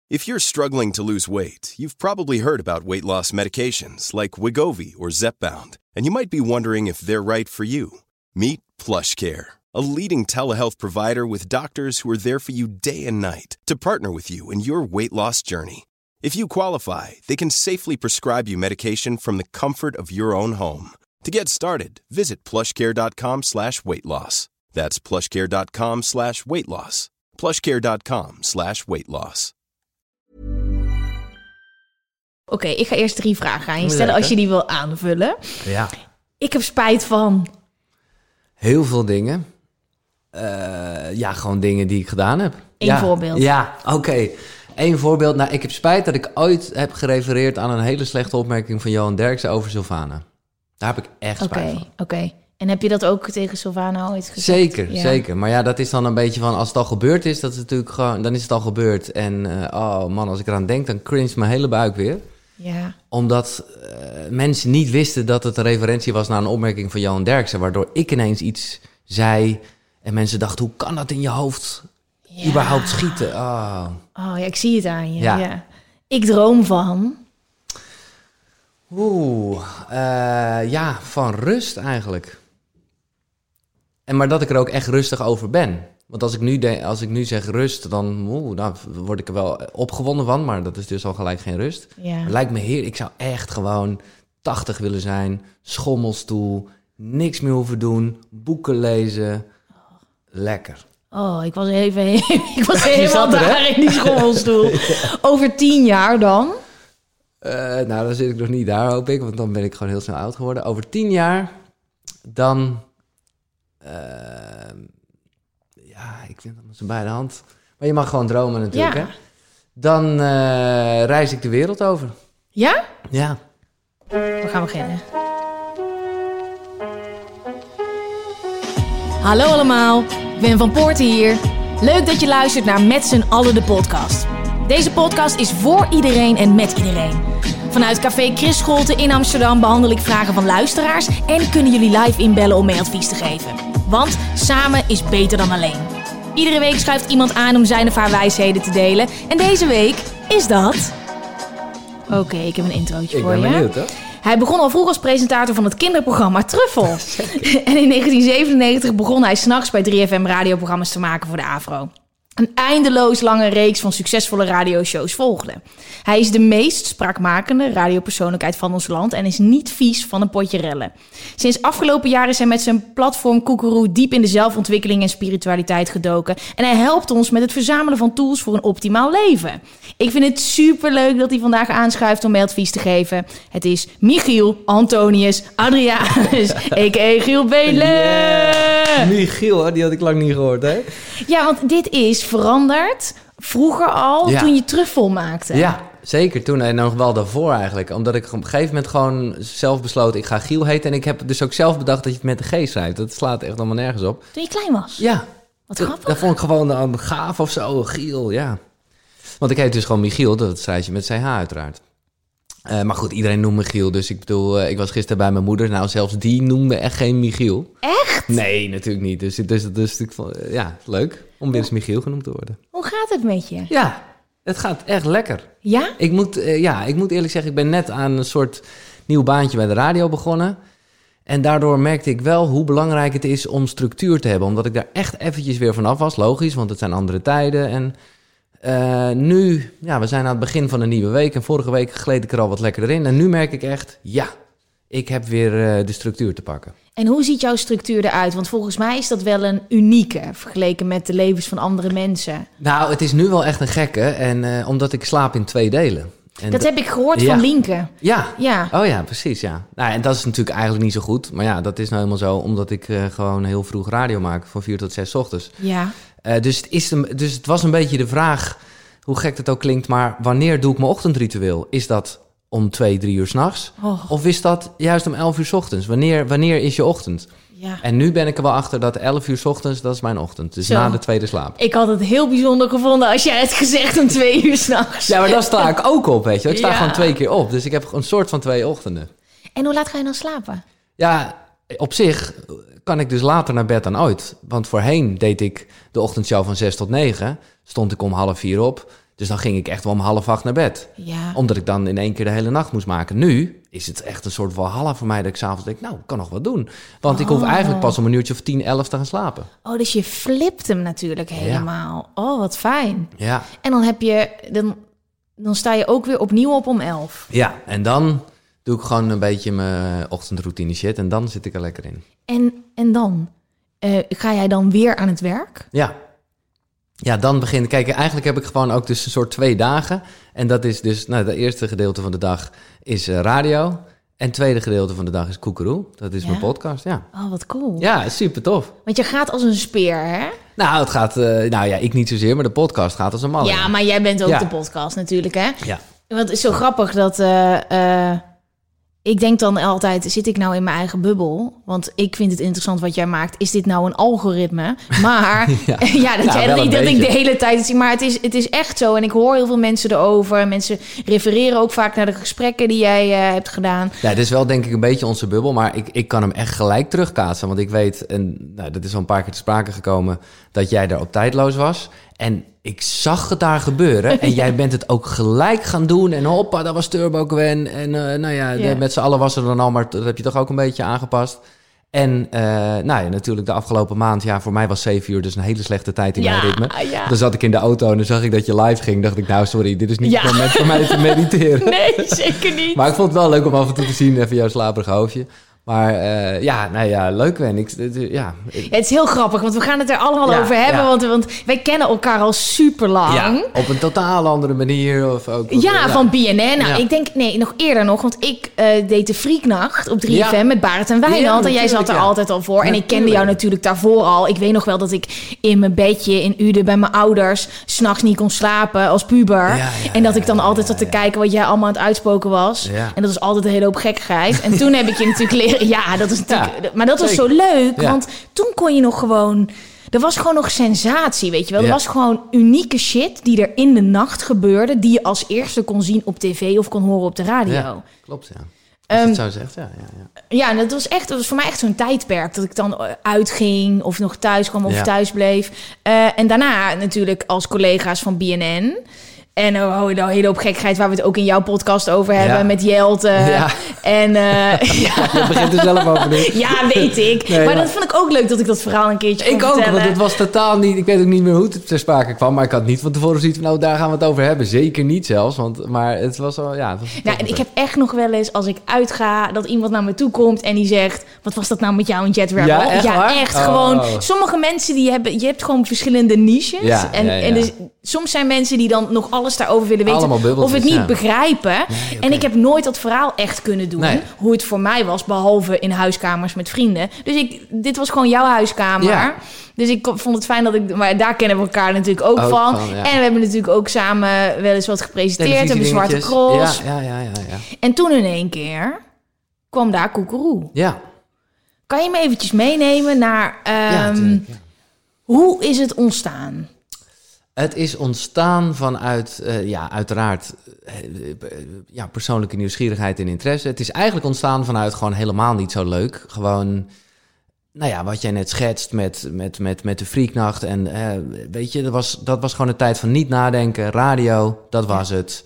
If you're struggling to lose weight, you've probably heard about weight loss medications like Wegovy or Zepbound, and you might be wondering if they're right for you. Meet PlushCare, a leading telehealth provider with doctors who are there for you day and night to partner with you in your weight loss journey. If you qualify, they can safely prescribe you medication from the comfort of your own home. To get started, visit plushcare.com/weightloss. That's plushcare.com/weightloss. plushcare.com/weightloss. Oké, ik ga eerst 3 vragen aan je stellen als je die wil aanvullen. Ja. Ik heb spijt van... Heel veel dingen. Gewoon dingen die ik gedaan heb. Eén voorbeeld. Ja, oké. Eén voorbeeld. Nou, ik heb spijt dat ik ooit heb gerefereerd aan een hele slechte opmerking van Johan Derksen over Sylvana. Daar heb ik echt spijt van. Oké. En heb je dat ook tegen Sylvana ooit gezegd? Zeker. Maar ja, dat is dan een beetje van, als het al gebeurd is, dat is natuurlijk gewoon, dan is het al gebeurd. En oh man, als ik eraan denk, dan cringe mijn hele buik weer. Ja. Omdat mensen niet wisten dat het een referentie was naar een opmerking van Johan Derksen, waardoor ik ineens iets zei en mensen dachten, hoe kan dat in je hoofd überhaupt schieten? Oh ja, ik zie het aan je. Ja. Ik droom van... van rust eigenlijk. Maar dat ik er ook echt rustig over ben. Want als ik nu zeg rust, dan word ik er wel opgewonden van. Maar dat is dus al gelijk geen rust. Ja. Het lijkt me heerlijk. Ik zou echt gewoon 80 willen zijn. Schommelstoel. Niks meer hoeven doen. Boeken lezen. Lekker. Oh, ik was helemaal daar in die schommelstoel. Over 10 jaar dan? Dan zit ik nog niet daar, hoop ik. Want dan ben ik gewoon heel snel oud geworden. Over 10 jaar, dan... ik vind dat met z'n bij de hand. Maar je mag gewoon dromen natuurlijk, hè? Dan reis ik de wereld over. Ja? Ja. We gaan beginnen. Hallo allemaal, ik ben Van Poorten hier. Leuk dat je luistert naar Met z'n allen de podcast. Deze podcast is voor iedereen en met iedereen. Vanuit Café Chris Scholte in Amsterdam behandel ik vragen van luisteraars en kunnen jullie live inbellen om mee advies te geven. Want samen is beter dan alleen. Iedere week schuift iemand aan om zijn of haar wijsheden te delen. En deze week is dat... Oké, ik heb een introotje voor je. Ik ben benieuwd, hè? Hij begon al vroeg als presentator van het kinderprogramma Truffel. En in 1997 begon hij 's nachts bij 3FM radioprogramma's te maken voor de AVRO. Een eindeloos lange reeks van succesvolle radioshows volgde. Hij is de meest spraakmakende radiopersoonlijkheid van ons land en is niet vies van een potje rellen. Sinds afgelopen jaar is hij met zijn platform Koekeroe diep in de zelfontwikkeling en spiritualiteit gedoken. En hij helpt ons met het verzamelen van tools voor een optimaal leven. Ik vind het superleuk dat hij vandaag aanschuift om mij advies te geven. Het is Michiel Antonius Adrianus, a.k.a. Giel Belen. Yeah. Michiel, die had ik lang niet gehoord, hè? Ja, want dit is veranderd vroeger al, toen je Truffel maakte. Ja, zeker toen en nog wel daarvoor eigenlijk. Omdat ik op een gegeven moment gewoon zelf besloot, ik ga Giel heten. En ik heb dus ook zelf bedacht dat je het met de G schrijft. Dat slaat echt allemaal nergens op. Toen je klein was? Ja. Wat grappig. Dat vond ik gewoon gaaf of zo, Giel, ja. Want ik heet dus gewoon Michiel, dat schrijf je met CH uiteraard. Maar goed, iedereen noemt me Giel. Dus ik bedoel, ik was gisteren bij mijn moeder. Nou, zelfs die noemde echt geen Michiel. Echt? Nee, natuurlijk niet. Dus ik vond, leuk om weer eens Michiel genoemd te worden. Hoe gaat het met je? Ja, het gaat echt lekker. Ja? Ik moet eerlijk zeggen, ik ben net aan een soort nieuw baantje bij de radio begonnen. En daardoor merkte ik wel hoe belangrijk het is om structuur te hebben. Omdat ik daar echt eventjes weer vanaf was. Logisch, want het zijn andere tijden. En nu, we zijn aan het begin van een nieuwe week. En vorige week gleed ik er al wat lekkerder in. En nu merk ik echt, ik heb weer de structuur te pakken. En hoe ziet jouw structuur eruit? Want volgens mij is dat wel een unieke, vergeleken met de levens van andere mensen. Nou, het is nu wel echt een gekke. En omdat ik slaap in 2 delen. En dat heb ik gehoord van Linke. Ja. Oh ja, precies, ja. Nou, en dat is natuurlijk eigenlijk niet zo goed. Maar ja, dat is nou helemaal zo, omdat ik gewoon heel vroeg radio maak. Van 4 tot 6 ochtends. Ja. Dus het was een beetje de vraag, hoe gek het ook klinkt, maar wanneer doe ik mijn ochtendritueel? Is dat om 2, 3 uur 's nachts? Oh. Of is dat juist om 11 uur 's ochtends? Wanneer is je ochtend? Ja. En nu ben ik er wel achter dat 11 uur 's ochtends, dat is mijn ochtend. Dus na de tweede slaap. Ik had het heel bijzonder gevonden als jij het gezegd om 2 uur 's nachts. Ja, maar daar sta ik ook op, weet je. Ik sta gewoon 2 keer op. Dus ik heb een soort van 2 ochtenden. En hoe laat ga je dan slapen? Ja, op zich kan ik dus later naar bed dan ooit. Want voorheen deed ik de ochtendshow van 6 tot 9. Stond ik om 3:30 op. Dus dan ging ik echt wel om 7:30 naar bed. Ja. Omdat ik dan in 1 keer de hele nacht moest maken. Nu is het echt een soort walhalla voor mij dat ik s'avonds denk, nou, ik kan nog wat doen. Want ik hoef eigenlijk pas om 1:00 of 10, 11 te gaan slapen. Oh, dus je flipt hem natuurlijk helemaal. Ja. Oh, wat fijn. Ja. En dan heb je... Dan sta je ook weer opnieuw op om 11. Ja, en dan doe ik gewoon een beetje mijn ochtendroutine shit. En dan zit ik er lekker in. En dan? Ga jij dan weer aan het werk? Ja. Ja, dan begin... Kijk, eigenlijk heb ik gewoon ook dus een soort 2 dagen. En dat is dus... Nou, het eerste gedeelte van de dag is radio. En het tweede gedeelte van de dag is Koekeroe. Dat is mijn podcast, ja. Oh, wat cool. Ja, super tof. Want je gaat als een speer, hè? Nou, het gaat... ik niet zozeer, maar de podcast gaat als een man. Ja, maar jij bent ook de podcast natuurlijk, hè? Ja. Want het is zo grappig dat... ik denk dan altijd, zit ik nou in mijn eigen bubbel? Want ik vind het interessant wat jij maakt. Is dit nou een algoritme? Maar dat ik de hele tijd zie. Maar het is echt zo. En ik hoor heel veel mensen erover. Mensen refereren ook vaak naar de gesprekken die jij hebt gedaan. Ja, het is wel denk ik een beetje onze bubbel. Maar ik kan hem echt gelijk terugkaatsen. Want ik weet, en dat is al een paar keer te sprake gekomen, dat jij daar op Tijdloos was. En ik zag het daar gebeuren. En jij bent het ook gelijk gaan doen. En hoppa, dat was Turbo Gwen. En met z'n allen was er dan al. Maar dat heb je toch ook een beetje aangepast. En natuurlijk de afgelopen maand. Ja, voor mij was 7 uur dus een hele slechte tijd in mijn ritme. Ja. Dan zat ik in de auto en dan zag ik dat je live ging. Dacht ik, nou sorry, dit is niet het moment voor mij te mediteren. Nee, zeker niet. Maar ik vond het wel leuk om af en toe te zien. Even jouw slaperige hoofdje. Maar leuk Wen. Het is heel grappig, want we gaan het er allemaal over hebben. Ja. Want wij kennen elkaar al super lang. Ja, op een totaal andere manier. Of ook, van BNN. Nou, ik denk, nog eerder nog. Want ik deed de Freaknacht op 3FM met Barend en Wijnand. En jij zat er altijd al voor. En ik kende jou natuurlijk daarvoor al. Ik weet nog wel dat ik in mijn bedje in Uden bij mijn ouders 's nachts niet kon slapen als puber. En dat ik dan altijd zat te kijken wat jij allemaal aan het uitspoken was. Ja. En dat was altijd een hele hoop gekkigheid. En toen heb ik je natuurlijk leren. Ja, dat is natuurlijk... Ja, maar dat was zo leuk, want toen kon je nog gewoon... Er was gewoon nog sensatie, weet je wel. Er was gewoon unieke shit die er in de nacht gebeurde, die je als eerste kon zien op tv of kon horen op de radio. Ja, klopt, ja. Als je het zo zegt, Ja, dat was voor mij echt zo'n tijdperk. Dat ik dan uitging of nog thuis kwam of thuis bleef. En daarna natuurlijk als collega's van BNN... En nou een hele hoop gekkigheid waar we het ook in jouw podcast over hebben met Jelte. Ja. En je begint er zelf over nu. Ja, weet ik. Nee, maar dat vond ik ook leuk dat ik dat verhaal een keertje kon vertellen. Ik ook, want het was totaal niet... Ik weet ook niet meer hoe het ter sprake kwam. Maar ik had niet van tevoren zoiets van, nou, daar gaan we het over hebben. Zeker niet zelfs. Maar het was wel, en ik heb echt nog wel eens, als ik uitga, dat iemand naar me toe komt en die zegt, wat was dat nou met jou en Jet Rebel? Ja, echt. Gewoon, sommige mensen je hebt gewoon verschillende niches. Ja, en dus soms zijn mensen die dan nog alles daarover willen weten of het niet begrijpen. Nee, okay. En ik heb nooit dat verhaal echt kunnen doen. Nee. Hoe het voor mij was, behalve in huiskamers met vrienden. Dus dit was gewoon jouw huiskamer. Ja. Dus ik vond het fijn dat ik... Maar daar kennen we elkaar natuurlijk ook van. Ja. En we hebben natuurlijk ook samen wel eens wat gepresenteerd. Hebben Zwarte Cross. Ja. En toen in één keer kwam daar Koekeroe. Ja. Kan je me eventjes meenemen naar... Hoe is het ontstaan? Het is ontstaan vanuit, uiteraard, persoonlijke nieuwsgierigheid en interesse. Het is eigenlijk ontstaan vanuit gewoon helemaal niet zo leuk. Gewoon, wat jij net schetst met de Freaknacht. En weet je, dat was gewoon een tijd van niet nadenken. Radio, dat was het.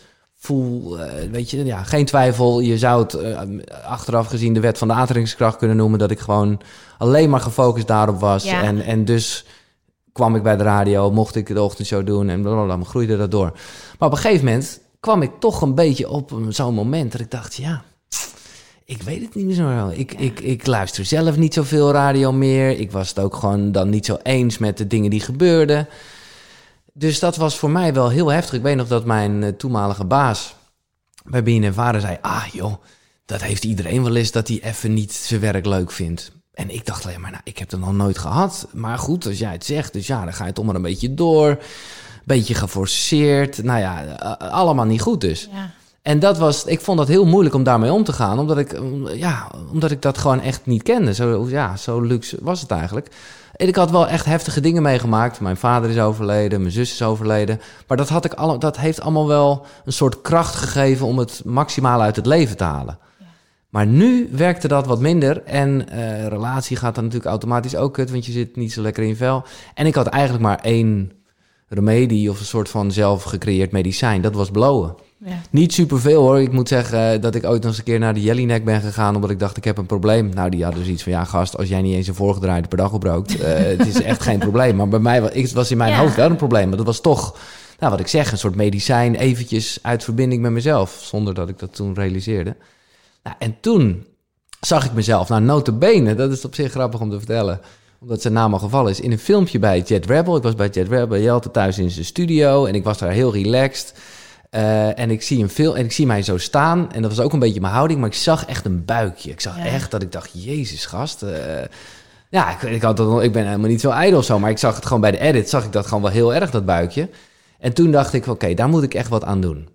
Geen twijfel. Je zou het achteraf gezien de wet van de aantrekkingskracht kunnen noemen. Dat ik gewoon alleen maar gefocust daarop was. Ja. En dus... kwam ik bij de radio, mocht ik de ochtendshow doen en blablabla, groeide dat door. Maar op een gegeven moment kwam ik toch een beetje op zo'n moment dat ik dacht, ik weet het niet meer zo wel. Ik luister zelf niet zoveel radio meer. Ik was het ook gewoon dan niet zo eens met de dingen die gebeurden. Dus dat was voor mij wel heel heftig. Ik weet nog dat mijn toenmalige baas bij BNN zei, dat heeft iedereen wel eens dat hij even niet zijn werk leuk vindt. En ik dacht alleen maar, ik heb het nog nooit gehad. Maar goed, als jij het zegt, dus dan ga je toch maar een beetje door. Beetje geforceerd. Allemaal niet goed dus. Ja. En ik vond dat heel moeilijk om daarmee om te gaan. Omdat ik dat gewoon echt niet kende. Zo luxe was het eigenlijk. En ik had wel echt heftige dingen meegemaakt. Mijn vader is overleden, mijn zus is overleden. Maar dat heeft allemaal wel een soort kracht gegeven om het maximaal uit het leven te halen. Maar nu werkte dat wat minder. En relatie gaat dan natuurlijk automatisch ook kut, want je zit niet zo lekker in je vel. En ik had eigenlijk maar 1 remedie of een soort van zelf gecreëerd medicijn. Dat was blowen. Ja. Niet superveel hoor. Ik moet zeggen dat ik ooit nog eens een keer naar de Jellinek ben gegaan... omdat ik dacht, ik heb een probleem. Nou, die hadden dus iets van, ja gast, als jij niet eens een voorgedraaide per dag oprookt... het is echt geen probleem. Maar bij mij was in mijn hoofd wel een probleem. Maar dat was toch, nou wat ik zeg, een soort medicijn... eventjes uit verbinding met mezelf, zonder dat ik dat toen realiseerde. Nou, en toen zag ik mezelf, nou nota bene, dat is op zich grappig om te vertellen... omdat zijn naam al gevallen is, in een filmpje bij Jet Rebel. Ik was bij Jet Rebel, Jelte thuis in zijn studio... en ik was daar heel relaxed... en ik zie mij zo staan. En dat was ook een beetje mijn houding. Maar ik zag echt een buikje. Ik zag echt dat ik dacht, jezus gast. Ik ben helemaal niet zo ijdel of zo. Maar ik zag het gewoon bij de edit. Zag ik dat gewoon wel heel erg, dat buikje. En toen dacht ik, oké, daar moet ik echt wat aan doen.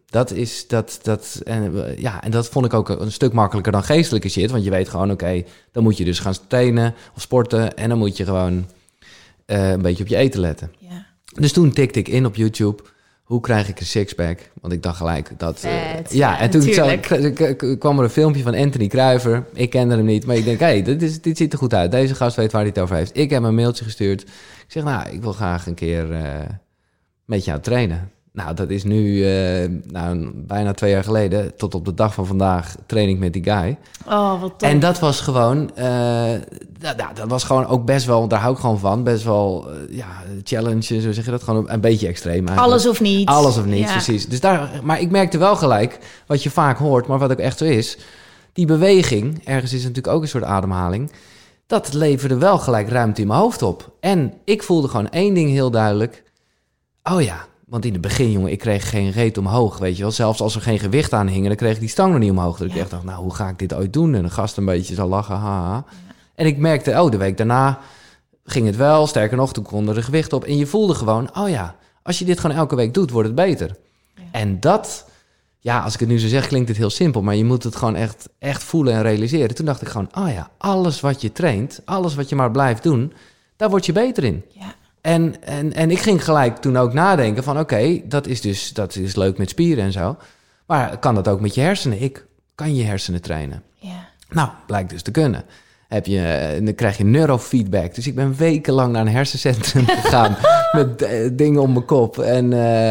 En dat vond ik ook een stuk makkelijker dan geestelijke shit. Want je weet gewoon, oké, dan moet je dus gaan trainen of sporten. En dan moet je gewoon een beetje op je eten letten. Ja. Dus toen tikte ik in op YouTube... Hoe krijg ik een sixpack? Want ik dacht gelijk dat... en toen kwam er een filmpje van Anthony Kruijver. Ik kende hem niet, maar ik denk... Hey, dit ziet er goed uit. Deze gast weet waar hij het over heeft. Ik heb hem een mailtje gestuurd. Ik zeg, nou, ik wil graag een keer met jou trainen. Nou, dat is nu bijna 2 jaar geleden. Tot op de dag van vandaag train ik met die guy. Oh, wat tof. En dat was gewoon... dat was gewoon ook best wel... Daar hou ik gewoon van. Best wel, challenge, zo zeg je dat. Gewoon een beetje extreem eigenlijk. Alles of niet. Alles of niet, precies. Dus maar ik merkte wel gelijk... Wat je vaak hoort, maar wat ook echt zo is... Die beweging, ergens is natuurlijk ook een soort ademhaling... Dat leverde wel gelijk ruimte in mijn hoofd op. En ik voelde gewoon 1 ding heel duidelijk. Oh ja... Want in het begin, jongen, ik kreeg geen reet omhoog, weet je wel. Zelfs als er geen gewicht aan hing, dan kreeg ik die stang nog niet omhoog. Dus ik echt dacht, nou, hoe ga ik dit ooit doen? En de gast een beetje zal lachen, haha. Ja. En ik merkte, de week daarna ging het wel. Sterker nog, toen kon er de gewicht op. En je voelde gewoon, als je dit gewoon elke week doet, wordt het beter. Ja. En dat, als ik het nu zo zeg, klinkt het heel simpel. Maar je moet het gewoon echt voelen en realiseren. Toen dacht ik gewoon, alles wat je traint, alles wat je maar blijft doen, daar word je beter in. Ja. En ik ging gelijk toen ook nadenken van... oké, dat is leuk met spieren en zo. Maar kan dat ook met je hersenen? Ik kan je hersenen trainen. Ja. Nou, blijkt dus te kunnen. Dan krijg je neurofeedback. Dus ik ben wekenlang naar een hersencentrum gegaan... met dingen om mijn kop. En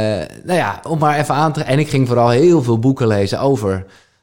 om maar even aan te... En ik ging vooral heel veel boeken lezen over...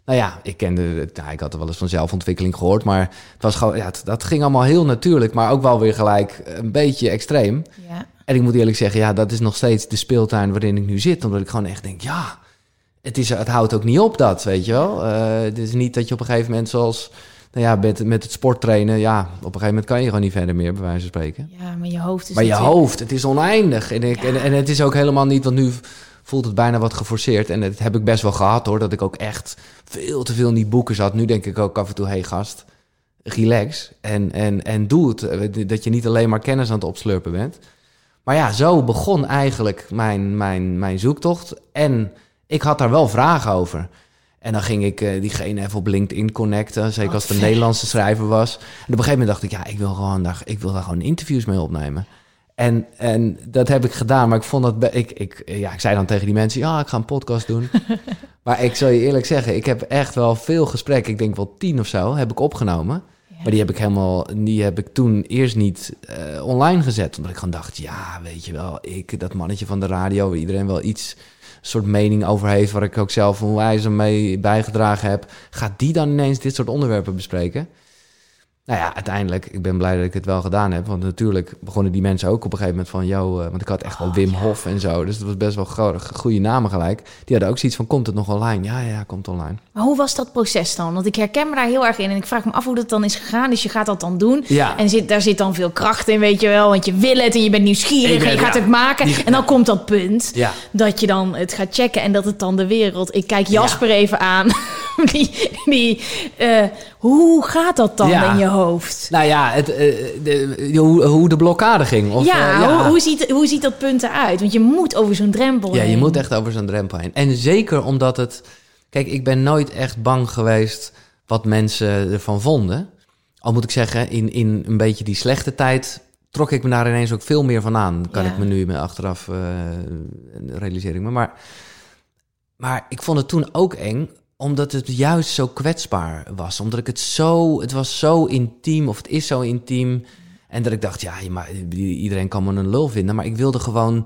ik had er wel eens van zelfontwikkeling gehoord... maar het was gewoon, dat ging allemaal heel natuurlijk... maar ook wel weer gelijk een beetje extreem. Ja. En ik moet eerlijk zeggen, dat is nog steeds de speeltuin waarin ik nu zit... omdat ik gewoon echt denk, het houdt ook niet op dat, weet je wel. Het is niet dat je op een gegeven moment zoals... met het sporttrainen, op een gegeven moment kan je gewoon niet verder meer, bij wijze van spreken. Ja, maar je hoofd is... Maar je hoofd, het is oneindig. En het is ook helemaal niet, want nu... voelt het bijna wat geforceerd. En dat heb ik best wel gehad, hoor. Dat ik ook echt veel te veel in die boeken zat. Nu denk ik ook af en toe, hey gast, relax. En doe het. Dat je niet alleen maar kennis aan het opslurpen bent. Maar zo begon eigenlijk mijn zoektocht. En ik had daar wel vragen over. En dan ging ik diegene even op LinkedIn connecten. Zeker als het een Nederlandse schrijver was. En op een gegeven moment dacht ik, ik wil daar gewoon interviews mee opnemen. En dat heb ik gedaan, maar ik vond dat... Ik zei dan tegen die mensen, ik ga een podcast doen. Maar ik zal je eerlijk zeggen, ik heb echt wel veel gesprekken. Ik denk wel 10 of zo, heb ik opgenomen. Ja. Maar die heb ik toen eerst niet online gezet. Omdat ik gewoon dacht, weet je wel, dat mannetje van de radio... waar iedereen wel een soort mening over heeft... waar ik ook zelf onwijs mee bijgedragen heb... gaat die dan ineens dit soort onderwerpen bespreken? Nou ja, uiteindelijk, ik ben blij dat ik het wel gedaan heb. Want natuurlijk begonnen die mensen ook op een gegeven moment van... want ik had echt wel Wim Hof en zo. Dus dat was best wel goede namen gelijk. Die hadden ook zoiets van, komt het nog online? Ja, komt online. Maar hoe was dat proces dan? Want ik herken me daar heel erg in. En ik vraag me af hoe dat dan is gegaan. Dus je gaat dat dan doen. Ja. En daar zit dan veel kracht in, weet je wel. Want je wil het en je bent nieuwsgierig en je gaat het maken. En dan komt dat punt dat je dan het gaat checken. En dat het dan de wereld... Ik kijk Jasper even aan. Hoe gaat dat dan in je hoofd? Nou ja, hoe de blokkade ging. Of, hoe ziet dat punt eruit? Want je moet over zo'n drempel heen. Ja, je moet echt over zo'n drempel heen. En zeker omdat het... Kijk, ik ben nooit echt bang geweest wat mensen ervan vonden. Al moet ik zeggen, in een beetje die slechte tijd... trok ik me daar ineens ook veel meer van aan. Kan ik me nu achteraf realiseer ik me. Maar ik vond het toen ook eng... omdat het juist zo kwetsbaar was. Omdat ik het was zo intiem, of het is zo intiem. En dat ik dacht, maar iedereen kan me een lul vinden. Maar ik wilde gewoon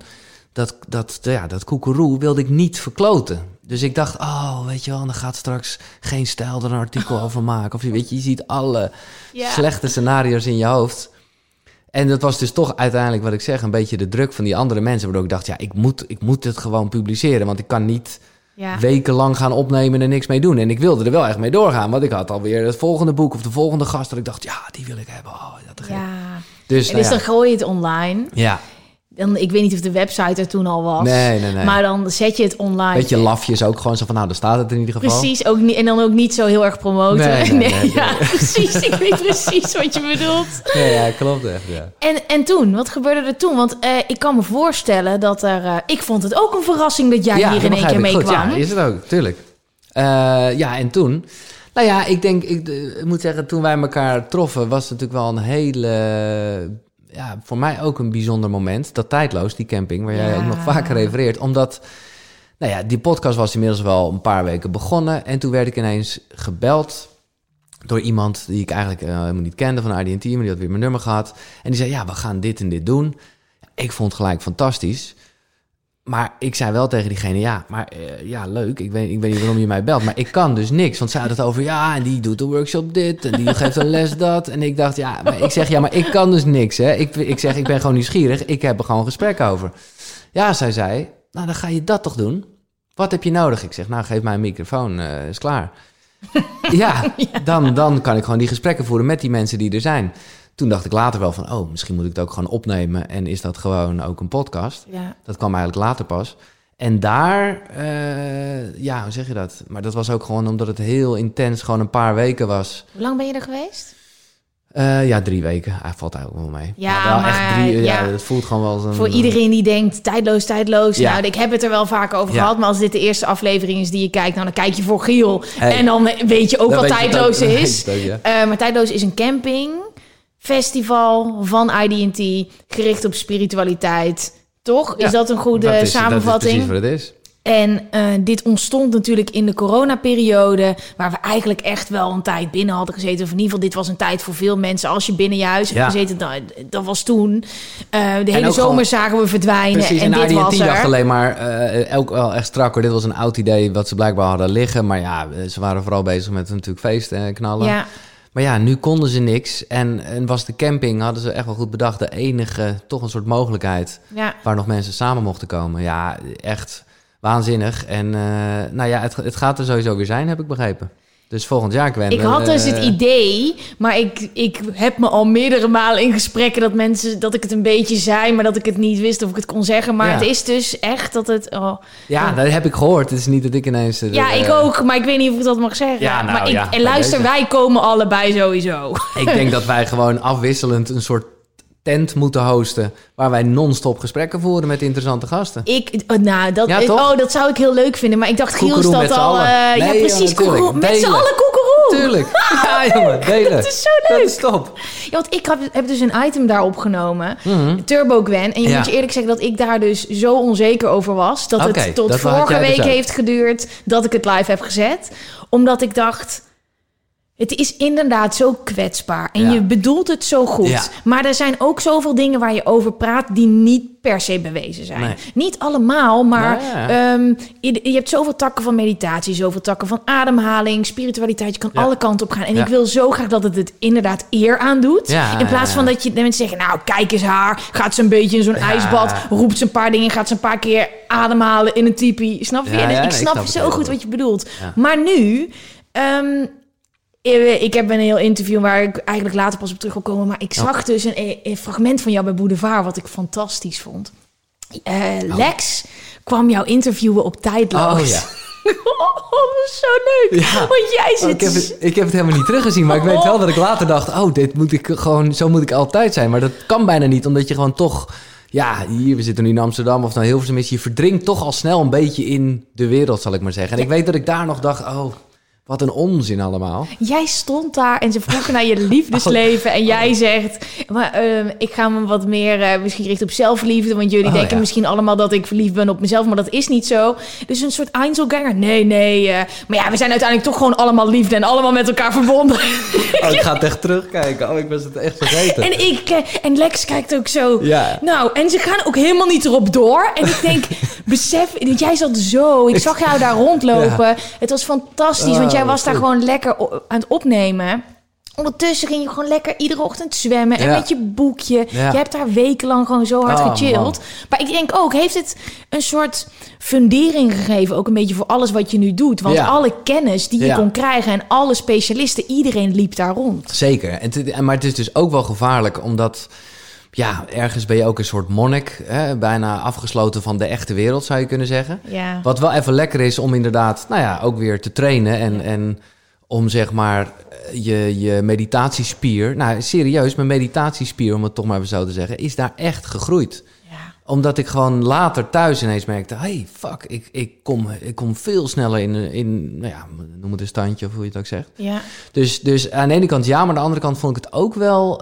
dat koekeroe wilde ik niet verkloten. Dus ik dacht, weet je wel, dan gaat straks Geen Stijl er een artikel over maken. Of weet je ziet alle slechte scenario's in je hoofd. En dat was dus toch uiteindelijk, wat ik zeg, een beetje de druk van die andere mensen. Waardoor ik dacht, ik moet het gewoon publiceren. Want ik kan niet wekenlang gaan opnemen en niks mee doen. En ik wilde er wel echt mee doorgaan. Want ik had alweer het volgende boek of de volgende gast. Dat ik dacht, die wil ik hebben. Dat te gek. Dus, dan gooi je het online. Ja. Dan, ik weet niet of de website er toen al was. Nee. Maar dan zet je het online. Beetje lafjes ook gewoon zo van, daar staat het in ieder geval. Precies, ook niet, en dan ook niet zo heel erg promoten. Nee. Ja, precies. Ik weet precies wat je bedoelt. Ja, klopt echt, ja. En toen? Wat gebeurde er toen? Want ik kan me voorstellen dat er... ik vond het ook een verrassing dat jij hier in één keer mee kwam. Ja, is het ook, tuurlijk. En toen... Nou ja, ik moet zeggen, toen wij elkaar troffen... was het natuurlijk wel een hele... voor mij ook een bijzonder moment. Dat Tijdloos, die camping, waar jij ook nog vaker refereert. Omdat, die podcast was inmiddels wel een paar weken begonnen. En toen werd ik ineens gebeld door iemand die ik eigenlijk helemaal niet kende van IDT, maar die had weer mijn nummer gehad. En die zei, we gaan dit en dit doen. Ik vond het gelijk fantastisch. Maar ik zei wel tegen diegene, leuk, ik weet niet waarom je mij belt, maar ik kan dus niks. Want zij had het over, en die doet de workshop dit en die geeft een les dat. En ik dacht, maar ik kan dus niks, hè. Ik zeg, ik ben gewoon nieuwsgierig, ik heb er gewoon een gesprek over. Ja, zij zei, dan ga je dat toch doen? Wat heb je nodig? Ik zeg, geef mij een microfoon, is klaar. Dan kan ik gewoon die gesprekken voeren met die mensen die er zijn. Toen dacht ik later wel van, misschien moet ik het ook gewoon opnemen. En is dat gewoon ook een podcast? Ja. Dat kwam eigenlijk later pas. En daar, hoe zeg je dat? Maar dat was ook gewoon omdat het heel intens gewoon een paar weken was. Hoe lang ben je er geweest? 3 weken. Hij valt eigenlijk wel mee. Ja, wel maar echt 3, het voelt gewoon wel zo'n... Voor iedereen die denkt, tijdloos. Ja. Nou, ik heb het er wel vaak over gehad. Maar als dit de eerste aflevering is die je kijkt, dan kijk je voor Giel. Hey. En dan weet je ook wat Tijdloos is. Maar Tijdloos is een campingfestival van IDT, gericht op spiritualiteit. Toch? Ja. Is dat een goede samenvatting? Dat is precies wat het is. En dit ontstond natuurlijk in de coronaperiode, waar we eigenlijk echt wel een tijd binnen hadden gezeten. Of in ieder geval, dit was een tijd voor veel mensen. Als je binnen je huis hebt gezeten, dat was toen. De hele zomer zagen we verdwijnen. Precies, en dit was er. Dacht alleen maar, ook wel echt strakker. Dit was een oud idee wat ze blijkbaar hadden liggen. Maar ze waren vooral bezig met natuurlijk feesten en knallen. Ja. Maar nu konden ze niks. En was de camping, hadden ze echt wel goed bedacht, de enige, toch een soort mogelijkheid waar nog mensen samen mochten komen. Ja, echt waanzinnig. En het gaat er sowieso weer zijn, heb ik begrepen. Dus volgend jaar, Gwen. Ik had dus het idee, maar ik heb me al meerdere malen in gesprekken dat ik het een beetje zei, maar dat ik het niet wist of ik het kon zeggen. Maar het is dus echt dat het... dat heb ik gehoord. Het is niet dat ik ineens... ik ook, maar ik weet niet of ik dat mag zeggen. Ja, en luister, wij komen allebei sowieso. Ik denk dat wij gewoon afwisselend een soort tent moeten hosten, waar wij non-stop gesprekken voeren met interessante gasten. Dat zou ik heel leuk vinden, maar ik dacht, Giel is dat al... precies, koekeroe. Met z'n allen koekeroe. Tuurlijk. Ja, jongen, delen. Dat is zo leuk. Dat is top. Ja, want ik heb dus een item daar opgenomen, Turbo Gwen. En je moet je eerlijk zeggen dat ik daar dus zo onzeker over was, dat het tot vorige week heeft geduurd dat ik het live heb gezet. Omdat ik dacht... Het is inderdaad zo kwetsbaar. En je bedoelt het zo goed. Ja. Maar er zijn ook zoveel dingen waar je over praat die niet per se bewezen zijn. Nee. Niet allemaal, maar je hebt zoveel takken van meditatie, zoveel takken van ademhaling, spiritualiteit. Je kan alle kanten op gaan. En ik wil zo graag dat het inderdaad eer aandoet. Ja, in plaats van dat je de mensen zeggen, nou, kijk eens haar. Gaat ze een beetje in zo'n ijsbad, roept ze een paar dingen, gaat ze een paar keer ademhalen in een tipi. Snap je? Ik snap zo goed wat je bedoelt. Ja. Maar nu... ik heb een heel interview waar ik eigenlijk later pas op terug wil komen. Maar ik zag dus een fragment van jou bij Boulevard, wat ik fantastisch vond. Lex kwam jou interviewen op Tijdloos. Oh ja. Dat is zo leuk. Ja. Want jij zit... Ik heb het helemaal niet teruggezien. Maar ik weet wel dat ik later dacht... dit moet ik gewoon... Zo moet ik altijd zijn. Maar dat kan bijna niet. Omdat je gewoon toch... Ja, we zitten nu in Amsterdam of nou Hilversum is. Je verdrinkt toch al snel een beetje in de wereld, zal ik maar zeggen. En ik weet dat ik daar nog dacht... Wat een onzin allemaal. Jij stond daar en ze vroegen naar je liefdesleven. En jij zegt, maar, ik ga me wat meer misschien richten op zelfliefde. Want jullie denken misschien allemaal dat ik verliefd ben op mezelf. Maar dat is niet zo. Dus een soort Einzelganger. Nee. Maar ja, we zijn uiteindelijk toch gewoon allemaal liefde. En allemaal met elkaar verbonden. Ik ga het echt terugkijken. Ik was het echt vergeten. En Lex kijkt ook zo. Ja. Nou, en ze gaan ook helemaal niet erop door. En ik denk, besef, jij zat zo. Ik zag jou daar rondlopen. Ja. Het was fantastisch, want jij was daar gewoon lekker aan het opnemen. Ondertussen ging je gewoon lekker iedere ochtend zwemmen. En met je boekje. Ja. Je hebt daar wekenlang gewoon zo hard gechilled. Man. Maar ik denk ook, heeft het een soort fundering gegeven... ook een beetje voor alles wat je nu doet. Want alle kennis die je kon krijgen... en alle specialisten, iedereen liep daar rond. Zeker. Maar het is dus ook wel gevaarlijk, omdat... Ja, ergens ben je ook een soort monnik, hè? Bijna afgesloten van de echte wereld, zou je kunnen zeggen. Ja. Wat wel even lekker is om inderdaad, ook weer te trainen en om zeg maar je meditatiespier... Nou, serieus, mijn meditatiespier, om het toch maar even zo te zeggen, is daar echt gegroeid. Ja. Omdat ik gewoon later thuis ineens merkte, hey, fuck, ik kom veel sneller in noem het een standje of hoe je het ook zegt. Ja. Dus aan de ene kant ja, maar aan de andere kant vond ik het ook wel,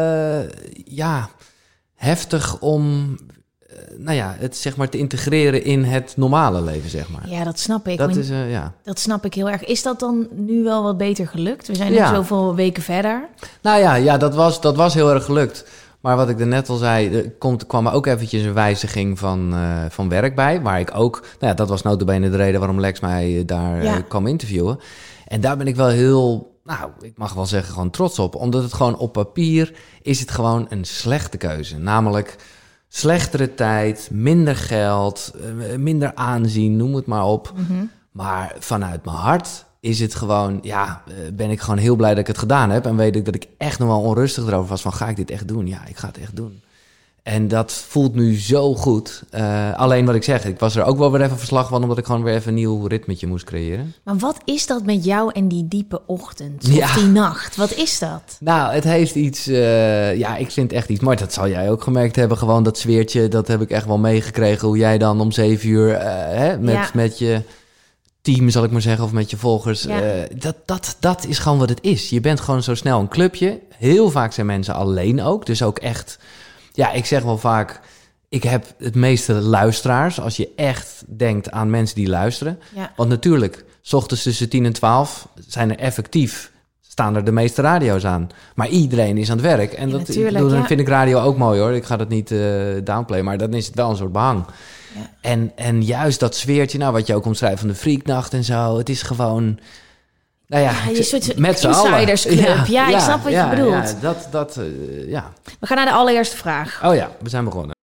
heftig om, het zeg maar te integreren in het normale leven, zeg maar. Ja, dat snap ik. Dat snap ik heel erg. Is dat dan nu wel wat beter gelukt? We zijn nu zoveel weken verder. Nou dat was heel erg gelukt. Maar wat ik er net al zei, kwam er ook eventjes een wijziging van werk bij. Waar ik ook, dat was nota bene de reden waarom Lex mij daar kwam interviewen. En daar ben ik wel heel, ik mag wel zeggen, gewoon trots op. Omdat het gewoon op papier is het gewoon een slechte keuze. Namelijk slechtere tijd, minder geld, minder aanzien, noem het maar op. Mm-hmm. Maar vanuit mijn hart is het gewoon, ben ik gewoon heel blij dat ik het gedaan heb. En weet ik dat ik echt nog wel onrustig erover was van, ga ik dit echt doen? Ja, ik ga het echt doen. En dat voelt nu zo goed. Alleen wat ik zeg, ik was er ook wel weer even verslag van... omdat ik gewoon weer even een nieuw ritmetje moest creëren. Maar wat is dat met jou en die diepe ochtend? Of die nacht? Wat is dat? Nou, het heeft iets... ik vind echt iets... Maar dat zal jij ook gemerkt hebben. Gewoon dat sfeertje, dat heb ik echt wel meegekregen. Hoe jij dan om 7 uur met je team, zal ik maar zeggen... of met je volgers. Ja. Dat is gewoon wat het is. Je bent gewoon zo snel een clubje. Heel vaak zijn mensen alleen ook. Dus ook echt... Ja, ik zeg wel vaak, ik heb het meeste luisteraars... als je echt denkt aan mensen die luisteren. Ja. Want natuurlijk, 's ochtends tussen 10 en 12 zijn er effectief... staan er de meeste radio's aan. Maar iedereen is aan het werk. En dan vind ik radio ook mooi, hoor. Ik ga dat niet downplayen, maar dan is het wel een soort behang. Ja. En juist dat sfeertje, wat je ook omschrijft van de Freaknacht en zo... het is gewoon... je soort met insidersclub. Ja, ik snap wat je bedoelt. Ja. We gaan naar de allereerste vraag. Oh ja, we zijn begonnen.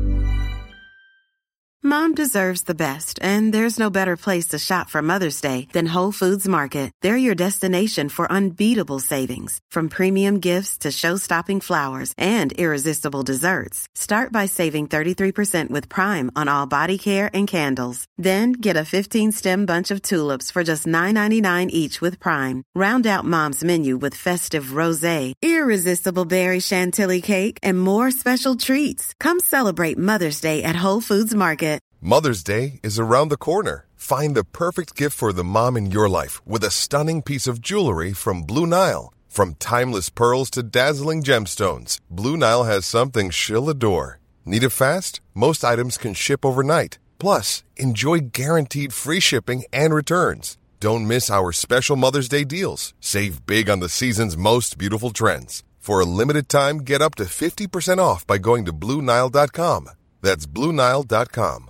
Mom deserves the best, and there's no better place to shop for Mother's Day than Whole Foods Market. They're your destination for unbeatable savings, from premium gifts to show-stopping flowers and irresistible desserts. Start by saving 33% with Prime on all body care and candles. Then get a 15-stem bunch of tulips for just $9.99 each with Prime. Round out Mom's menu with festive rosé, irresistible berry chantilly cake, and more special treats. Come celebrate Mother's Day at Whole Foods Market. Mother's Day is around the corner. Find the perfect gift for the mom in your life with a stunning piece of jewelry from Blue Nile. From timeless pearls to dazzling gemstones, Blue Nile has something she'll adore. Need it fast? Most items can ship overnight. Plus, enjoy guaranteed free shipping and returns. Don't miss our special Mother's Day deals. Save big on the season's most beautiful trends. For a limited time, get up to 50% off by going to BlueNile.com. That's BlueNile.com.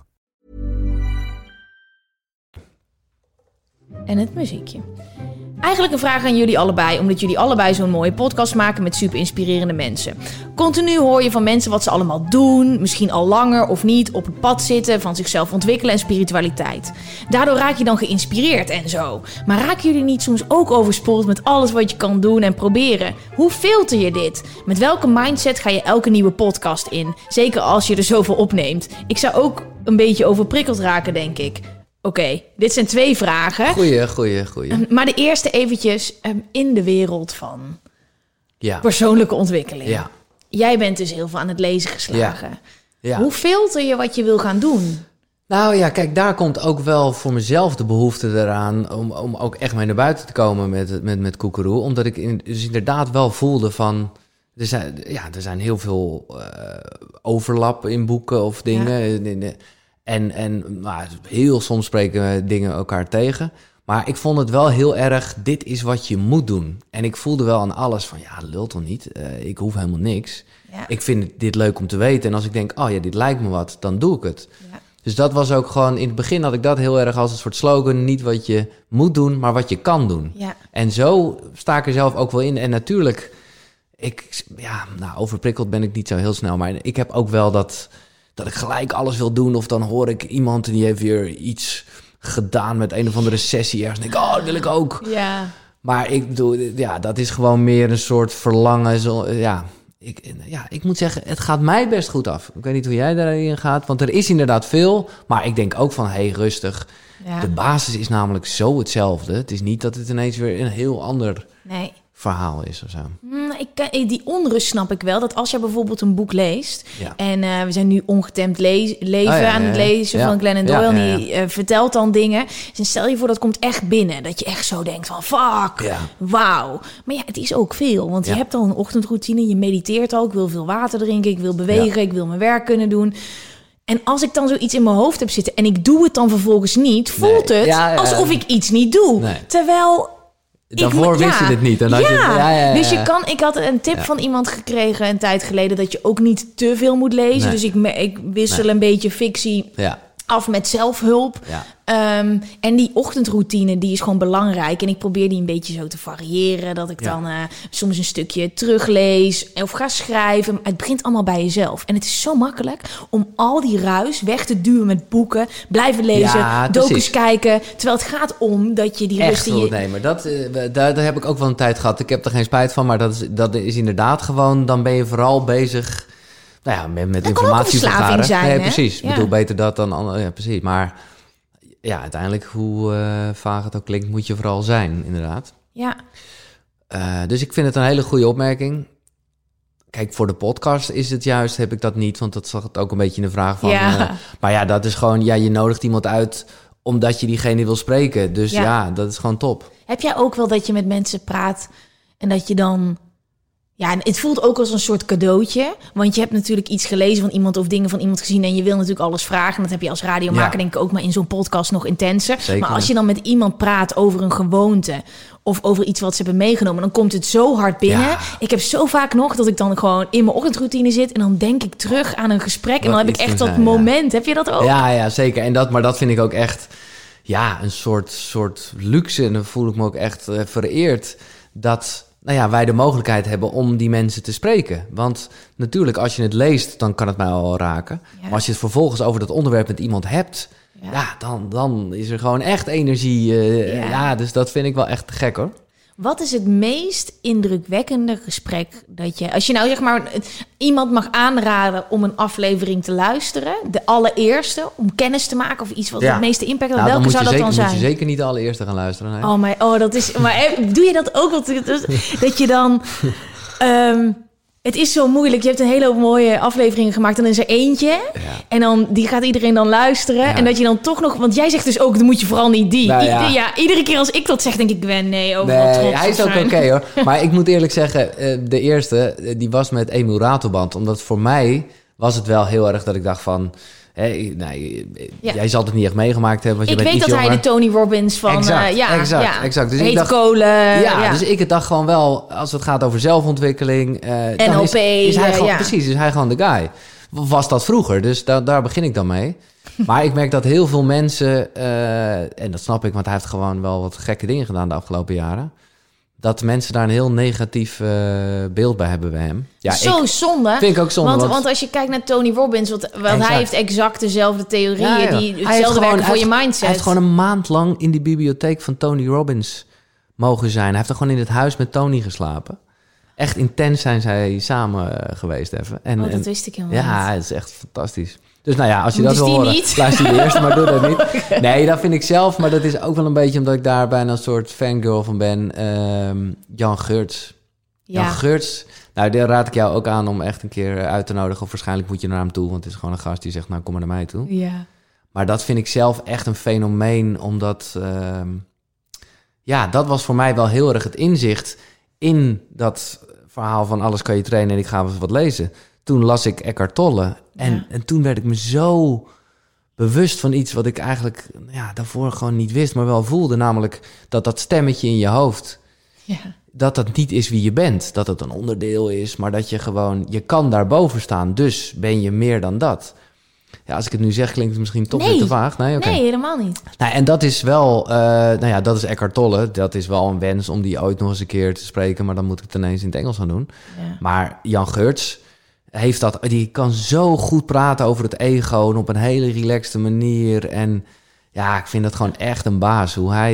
En het muziekje. Eigenlijk een vraag aan jullie allebei, omdat jullie allebei zo'n mooie podcast maken met super inspirerende mensen. Continu hoor je van mensen wat ze allemaal doen, misschien al langer of niet, op het pad zitten, van zichzelf ontwikkelen en spiritualiteit. Daardoor raak je dan geïnspireerd en zo. Maar raken jullie niet soms ook overspoeld met alles wat je kan doen en proberen? Hoe filter je dit? Met welke mindset ga je elke nieuwe podcast in? Zeker als je er zoveel opneemt. Ik zou ook een beetje overprikkeld raken, denk ik. Oké, dit zijn 2 vragen. Goeie. Maar de eerste eventjes in de wereld van persoonlijke ontwikkeling. Ja. Jij bent dus heel veel aan het lezen geslagen. Ja. Hoe filter je wat je wil gaan doen? Nou ja, kijk, daar komt ook wel voor mezelf de behoefte eraan om ook echt mee naar buiten te komen met Koekeroe. Omdat ik dus inderdaad wel voelde van, er zijn heel veel overlap in boeken of dingen. Ja. En nou, heel soms spreken dingen elkaar tegen. Maar ik vond het wel heel erg, dit is wat je moet doen. En ik voelde wel aan alles van, ja, lul toch niet. Ik hoef helemaal niks. Ja. Ik vind dit leuk om te weten. En als ik denk, oh ja, dit lijkt me wat, dan doe ik het. Ja. Dus dat was ook gewoon, in het begin had ik dat heel erg als een soort slogan. Niet wat je moet doen, maar wat je kan doen. Ja. En zo sta ik er zelf ook wel in. En natuurlijk, overprikkeld ben ik niet zo heel snel. Maar ik heb ook wel dat ik gelijk alles wil doen. Of dan hoor ik iemand die heeft weer iets gedaan met een of andere sessie ergens. En denk ik, dat wil ik ook. Ja. Maar ik bedoel, dat is gewoon meer een soort verlangen. Ik moet zeggen, het gaat mij best goed af. Ik weet niet hoe jij daarin gaat, want er is inderdaad veel. Maar ik denk ook van, rustig. Ja. De basis is namelijk zo hetzelfde. Het is niet dat het ineens weer een heel ander verhaal is of zo. Die onrust snap ik wel. Dat als je bijvoorbeeld een boek leest. Ja. En we zijn nu Ongetemd leven aan het lezen van Glennon Doyle. En die vertelt dan dingen. Dus stel je voor, dat komt echt binnen. Dat je echt zo denkt van, fuck, wauw. Maar ja, het is ook veel. Want je hebt al een ochtendroutine. Je mediteert al. Ik wil veel water drinken. Ik wil bewegen. Ik wil mijn werk kunnen doen. En als ik dan zoiets in mijn hoofd heb zitten en ik doe het dan vervolgens niet, voelt het alsof ik iets niet doe. Nee. Terwijl daarvoor wist je het niet. En dus ik had een tip van iemand gekregen een tijd geleden dat je ook niet te veel moet lezen. Nee. Dus ik wissel een beetje fictie af met zelfhulp. Ja. En die ochtendroutine, die is gewoon belangrijk. En ik probeer die een beetje zo te variëren. Dat ik dan soms een stukje teruglees of ga schrijven. Maar het begint allemaal bij jezelf. En het is zo makkelijk om al die ruis weg te duwen met boeken. Blijven lezen, docus kijken. Terwijl het gaat om dat je die rust in je... Nee, maar daar heb ik ook wel een tijd gehad. Ik heb er geen spijt van, maar dat is inderdaad gewoon... Dan ben je vooral bezig... met informatie vergaren. Zijn, nee, precies. Ik bedoel, beter dat dan... Ja, precies. Maar uiteindelijk, hoe vaag het ook klinkt, moet je vooral zijn, inderdaad. Ja. Dus ik vind het een hele goede opmerking. Kijk, voor de podcast is het juist, heb ik dat niet. Want dat zag het ook een beetje in de vraag van... maar dat is gewoon... je nodigt iemand uit omdat je diegene wil spreken. Dus dat is gewoon top. Heb jij ook wel dat je met mensen praat en dat je dan... Ja, en het voelt ook als een soort cadeautje. Want je hebt natuurlijk iets gelezen van iemand of dingen van iemand gezien... en je wil natuurlijk alles vragen. En dat heb je als radiomaker denk ik ook maar in zo'n podcast nog intenser. Zeker. Maar als je dan met iemand praat over een gewoonte... of over iets wat ze hebben meegenomen... dan komt het zo hard binnen. Ja. Ik heb zo vaak nog dat ik dan gewoon in mijn ochtendroutine zit... en dan denk ik terug aan een gesprek... en dan heb ik echt dat moment. Heb je dat ook? Ja, zeker. Maar dat vind ik ook echt een soort luxe. En dan voel ik me ook echt vereerd dat... wij de mogelijkheid hebben om die mensen te spreken. Want natuurlijk, als je het leest, dan kan het mij al raken. Ja. Maar als je het vervolgens over dat onderwerp met iemand hebt... dan is er gewoon echt energie. Dus dat vind ik wel echt te gek, hoor. Wat is het meest indrukwekkende gesprek dat je... Als je nou zeg maar iemand mag aanraden om een aflevering te luisteren... de allereerste, om kennis te maken of iets wat het meeste impact had... welke zou dat dan zijn? Moet je zeker niet de allereerste gaan luisteren. Nee. Dat is... Maar doe je dat ook? Dat je dan... het is zo moeilijk. Je hebt een hele hoop mooie afleveringen gemaakt... en dan is er eentje. Ja. En dan die gaat iedereen dan luisteren. Ja. En dat je dan toch nog... Want jij zegt dus ook, dan moet je vooral niet die. Iedere keer als ik dat zeg, denk ik... overal trots. Hij is ook oké, hoor. Maar ik moet eerlijk zeggen... de eerste, die was met Emiel Ratelband. Omdat voor mij was het wel heel erg dat ik dacht van... jij zal het niet echt meegemaakt hebben. Want ik weet dat hij de Tony Robbins van... Exact. Dus heet kolen. Dus ik dacht gewoon wel... als het gaat over zelfontwikkeling... NLP. Is hij gewoon, precies, is hij gewoon de guy. Was dat vroeger, dus daar begin ik dan mee. Maar ik merk dat heel veel mensen... en dat snap ik, want hij heeft gewoon wel wat gekke dingen gedaan... de afgelopen jaren... dat mensen daar een heel negatief beeld bij hebben bij hem. Ja, zonde. Vind ik ook zonde. Want als je kijkt naar Tony Robbins... want hij heeft exact dezelfde theorieën... die hetzelfde werken voor je mindset. Hij heeft gewoon een maand lang in die bibliotheek van Tony Robbins mogen zijn. Hij heeft er gewoon in het huis met Tony geslapen. Echt intens zijn zij samen geweest even. Dat wist ik helemaal niet. Ja, het is echt fantastisch. Dus als je dat wil horen, luister die eerst, maar doe dat niet. Okay. Nee, dat vind ik zelf, maar dat is ook wel een beetje... omdat ik daar bijna een soort fangirl van ben. Jan Geurts. Ja. Jan Geurts, daar raad ik jou ook aan om echt een keer uit te nodigen. Of waarschijnlijk moet je naar hem toe, want het is gewoon een gast die zegt... kom maar naar mij toe. Ja. Maar dat vind ik zelf echt een fenomeen, omdat... dat was voor mij wel heel erg het inzicht in dat verhaal van alles kan je trainen en ik ga eens wat lezen. Toen las ik Eckhart Tolle en toen werd ik me zo bewust van iets wat ik eigenlijk daarvoor gewoon niet wist, maar wel voelde. Namelijk dat stemmetje in je hoofd, dat niet is wie je bent. Dat het een onderdeel is, maar dat je kan daarboven staan. Dus ben je meer dan dat. Ja, als ik het nu zeg, klinkt het misschien toch weer te vaag. Nee, okay. Nee, helemaal niet. Nou, en dat is wel, dat is Eckhart Tolle. Dat is wel een wens om die ooit nog eens een keer te spreken, maar dan moet ik het ineens in het Engels gaan doen. Ja. Maar Jan Geurts heeft die kan zo goed praten over het ego en op een hele relaxte manier. En ja, ik vind dat gewoon echt een baas. Hoe hij,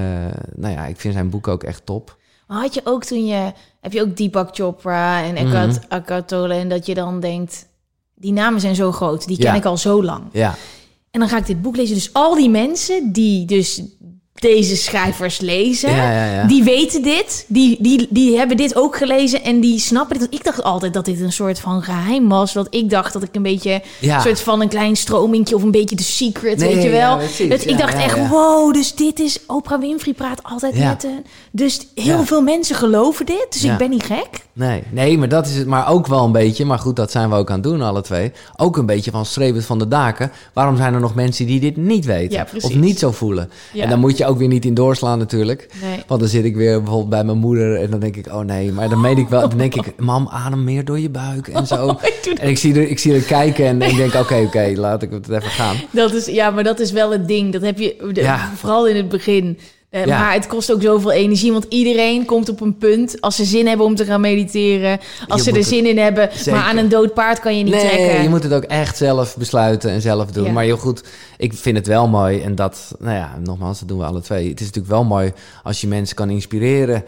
ik vind zijn boek ook echt top. Maar had je ook heb je ook Deepak Chopra en Eckhart Tolle en dat je dan denkt, die namen zijn zo groot, die ken ik al zo lang. Ja. En dan ga ik dit boek lezen. Dus al die mensen die dus deze schrijvers lezen, die weten dit. Die hebben dit ook gelezen en die snappen dit. Ik dacht altijd dat dit een soort van geheim was. Want ik dacht dat ik een beetje een soort van een klein stromingje of een beetje The Secret, weet je wel. Ik dacht echt, wow, dus dit is... Oprah Winfrey praat altijd met een... Dus heel veel mensen geloven dit. Dus ik ben niet gek. Nee, maar dat is het. Maar ook wel een beetje, maar goed, dat zijn we ook aan het doen, alle twee. Ook een beetje van schreeuwend van de daken. Waarom zijn er nog mensen die dit niet weten? Of niet zo voelen? Ja. En dan moet je ook weer niet in doorslaan natuurlijk. Nee. Want dan zit ik weer bijvoorbeeld bij mijn moeder en dan denk ik, oh nee. Maar dan meen ik wel, dan denk ik, mam, adem meer door je buik en zo. En ik zie er kijken en ik denk, oké, laat ik het even gaan. Maar dat is wel het ding. Dat heb je vooral in het begin. Maar het kost ook zoveel energie, want iedereen komt op een punt als ze zin hebben om te gaan mediteren, als ze er zin in hebben. Zeker. Maar aan een dood paard kan je niet trekken. Je moet het ook echt zelf besluiten en zelf doen. Ja. Maar heel goed, ik vind het wel mooi en dat, nogmaals, dat doen we alle twee. Het is natuurlijk wel mooi als je mensen kan inspireren.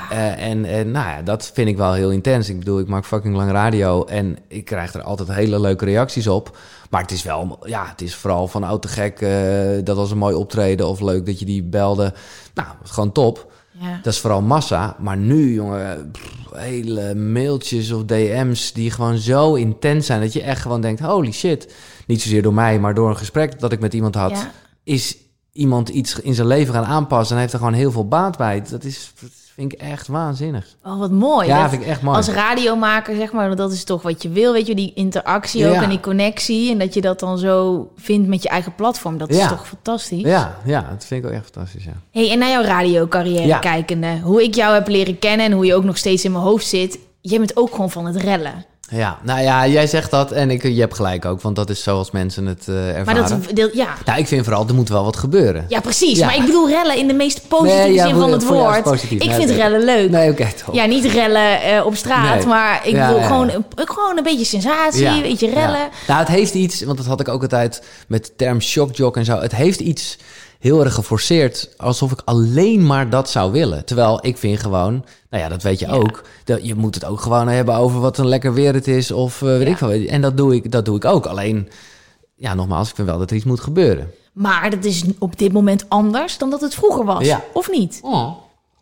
Ja. Dat vind ik wel heel intens. Ik bedoel, ik maak fucking lang radio en ik krijg er altijd hele leuke reacties op. Maar het is wel, het is vooral van oud te gek, dat was een mooi optreden of leuk dat je die belde. Nou, gewoon top. Ja. Dat is vooral massa. Maar nu, jongen, hele mailtjes of DM's die gewoon zo intens zijn dat je echt gewoon denkt, holy shit. Niet zozeer door mij, maar door een gesprek dat ik met iemand had, is iemand iets in zijn leven gaan aanpassen en heeft er gewoon heel veel baat bij. Dat vind ik echt waanzinnig. Oh, wat mooi. Ja, vind ik echt mooi. Als radiomaker, zeg maar, dat is toch wat je wil, weet je, die interactie ook en die connectie en dat je dat dan zo vindt met je eigen platform. Dat is toch fantastisch? Ja, dat vind ik ook echt fantastisch, ja. Hey, en naar jouw radiocarrière kijkende, hoe ik jou heb leren kennen en hoe je ook nog steeds in mijn hoofd zit, jij bent ook gewoon van het rellen. Ja, jij zegt dat en je hebt gelijk ook, want dat is zoals mensen het ervaren. Maar ik vind vooral, er moet wel wat gebeuren. Ja, precies. Ja. Maar ik bedoel rellen in de meest positieve zin van het woord. Ik vind rellen leuk. Nee, oké, top. Ja, niet rellen op straat, maar ik bedoel gewoon een beetje sensatie, een beetje rellen. Ja. Nou, het heeft iets, want dat had ik ook altijd met de term shockjock en zo. Het heeft iets heel erg geforceerd, alsof ik alleen maar dat zou willen. Terwijl ik vind gewoon, dat weet je ook, dat je moet het ook gewoon hebben over wat een lekker weer het is of weet ik veel. En dat doe ik ook. Alleen, nogmaals, ik vind wel dat er iets moet gebeuren. Maar dat is op dit moment anders dan dat het vroeger was, of niet? Oh.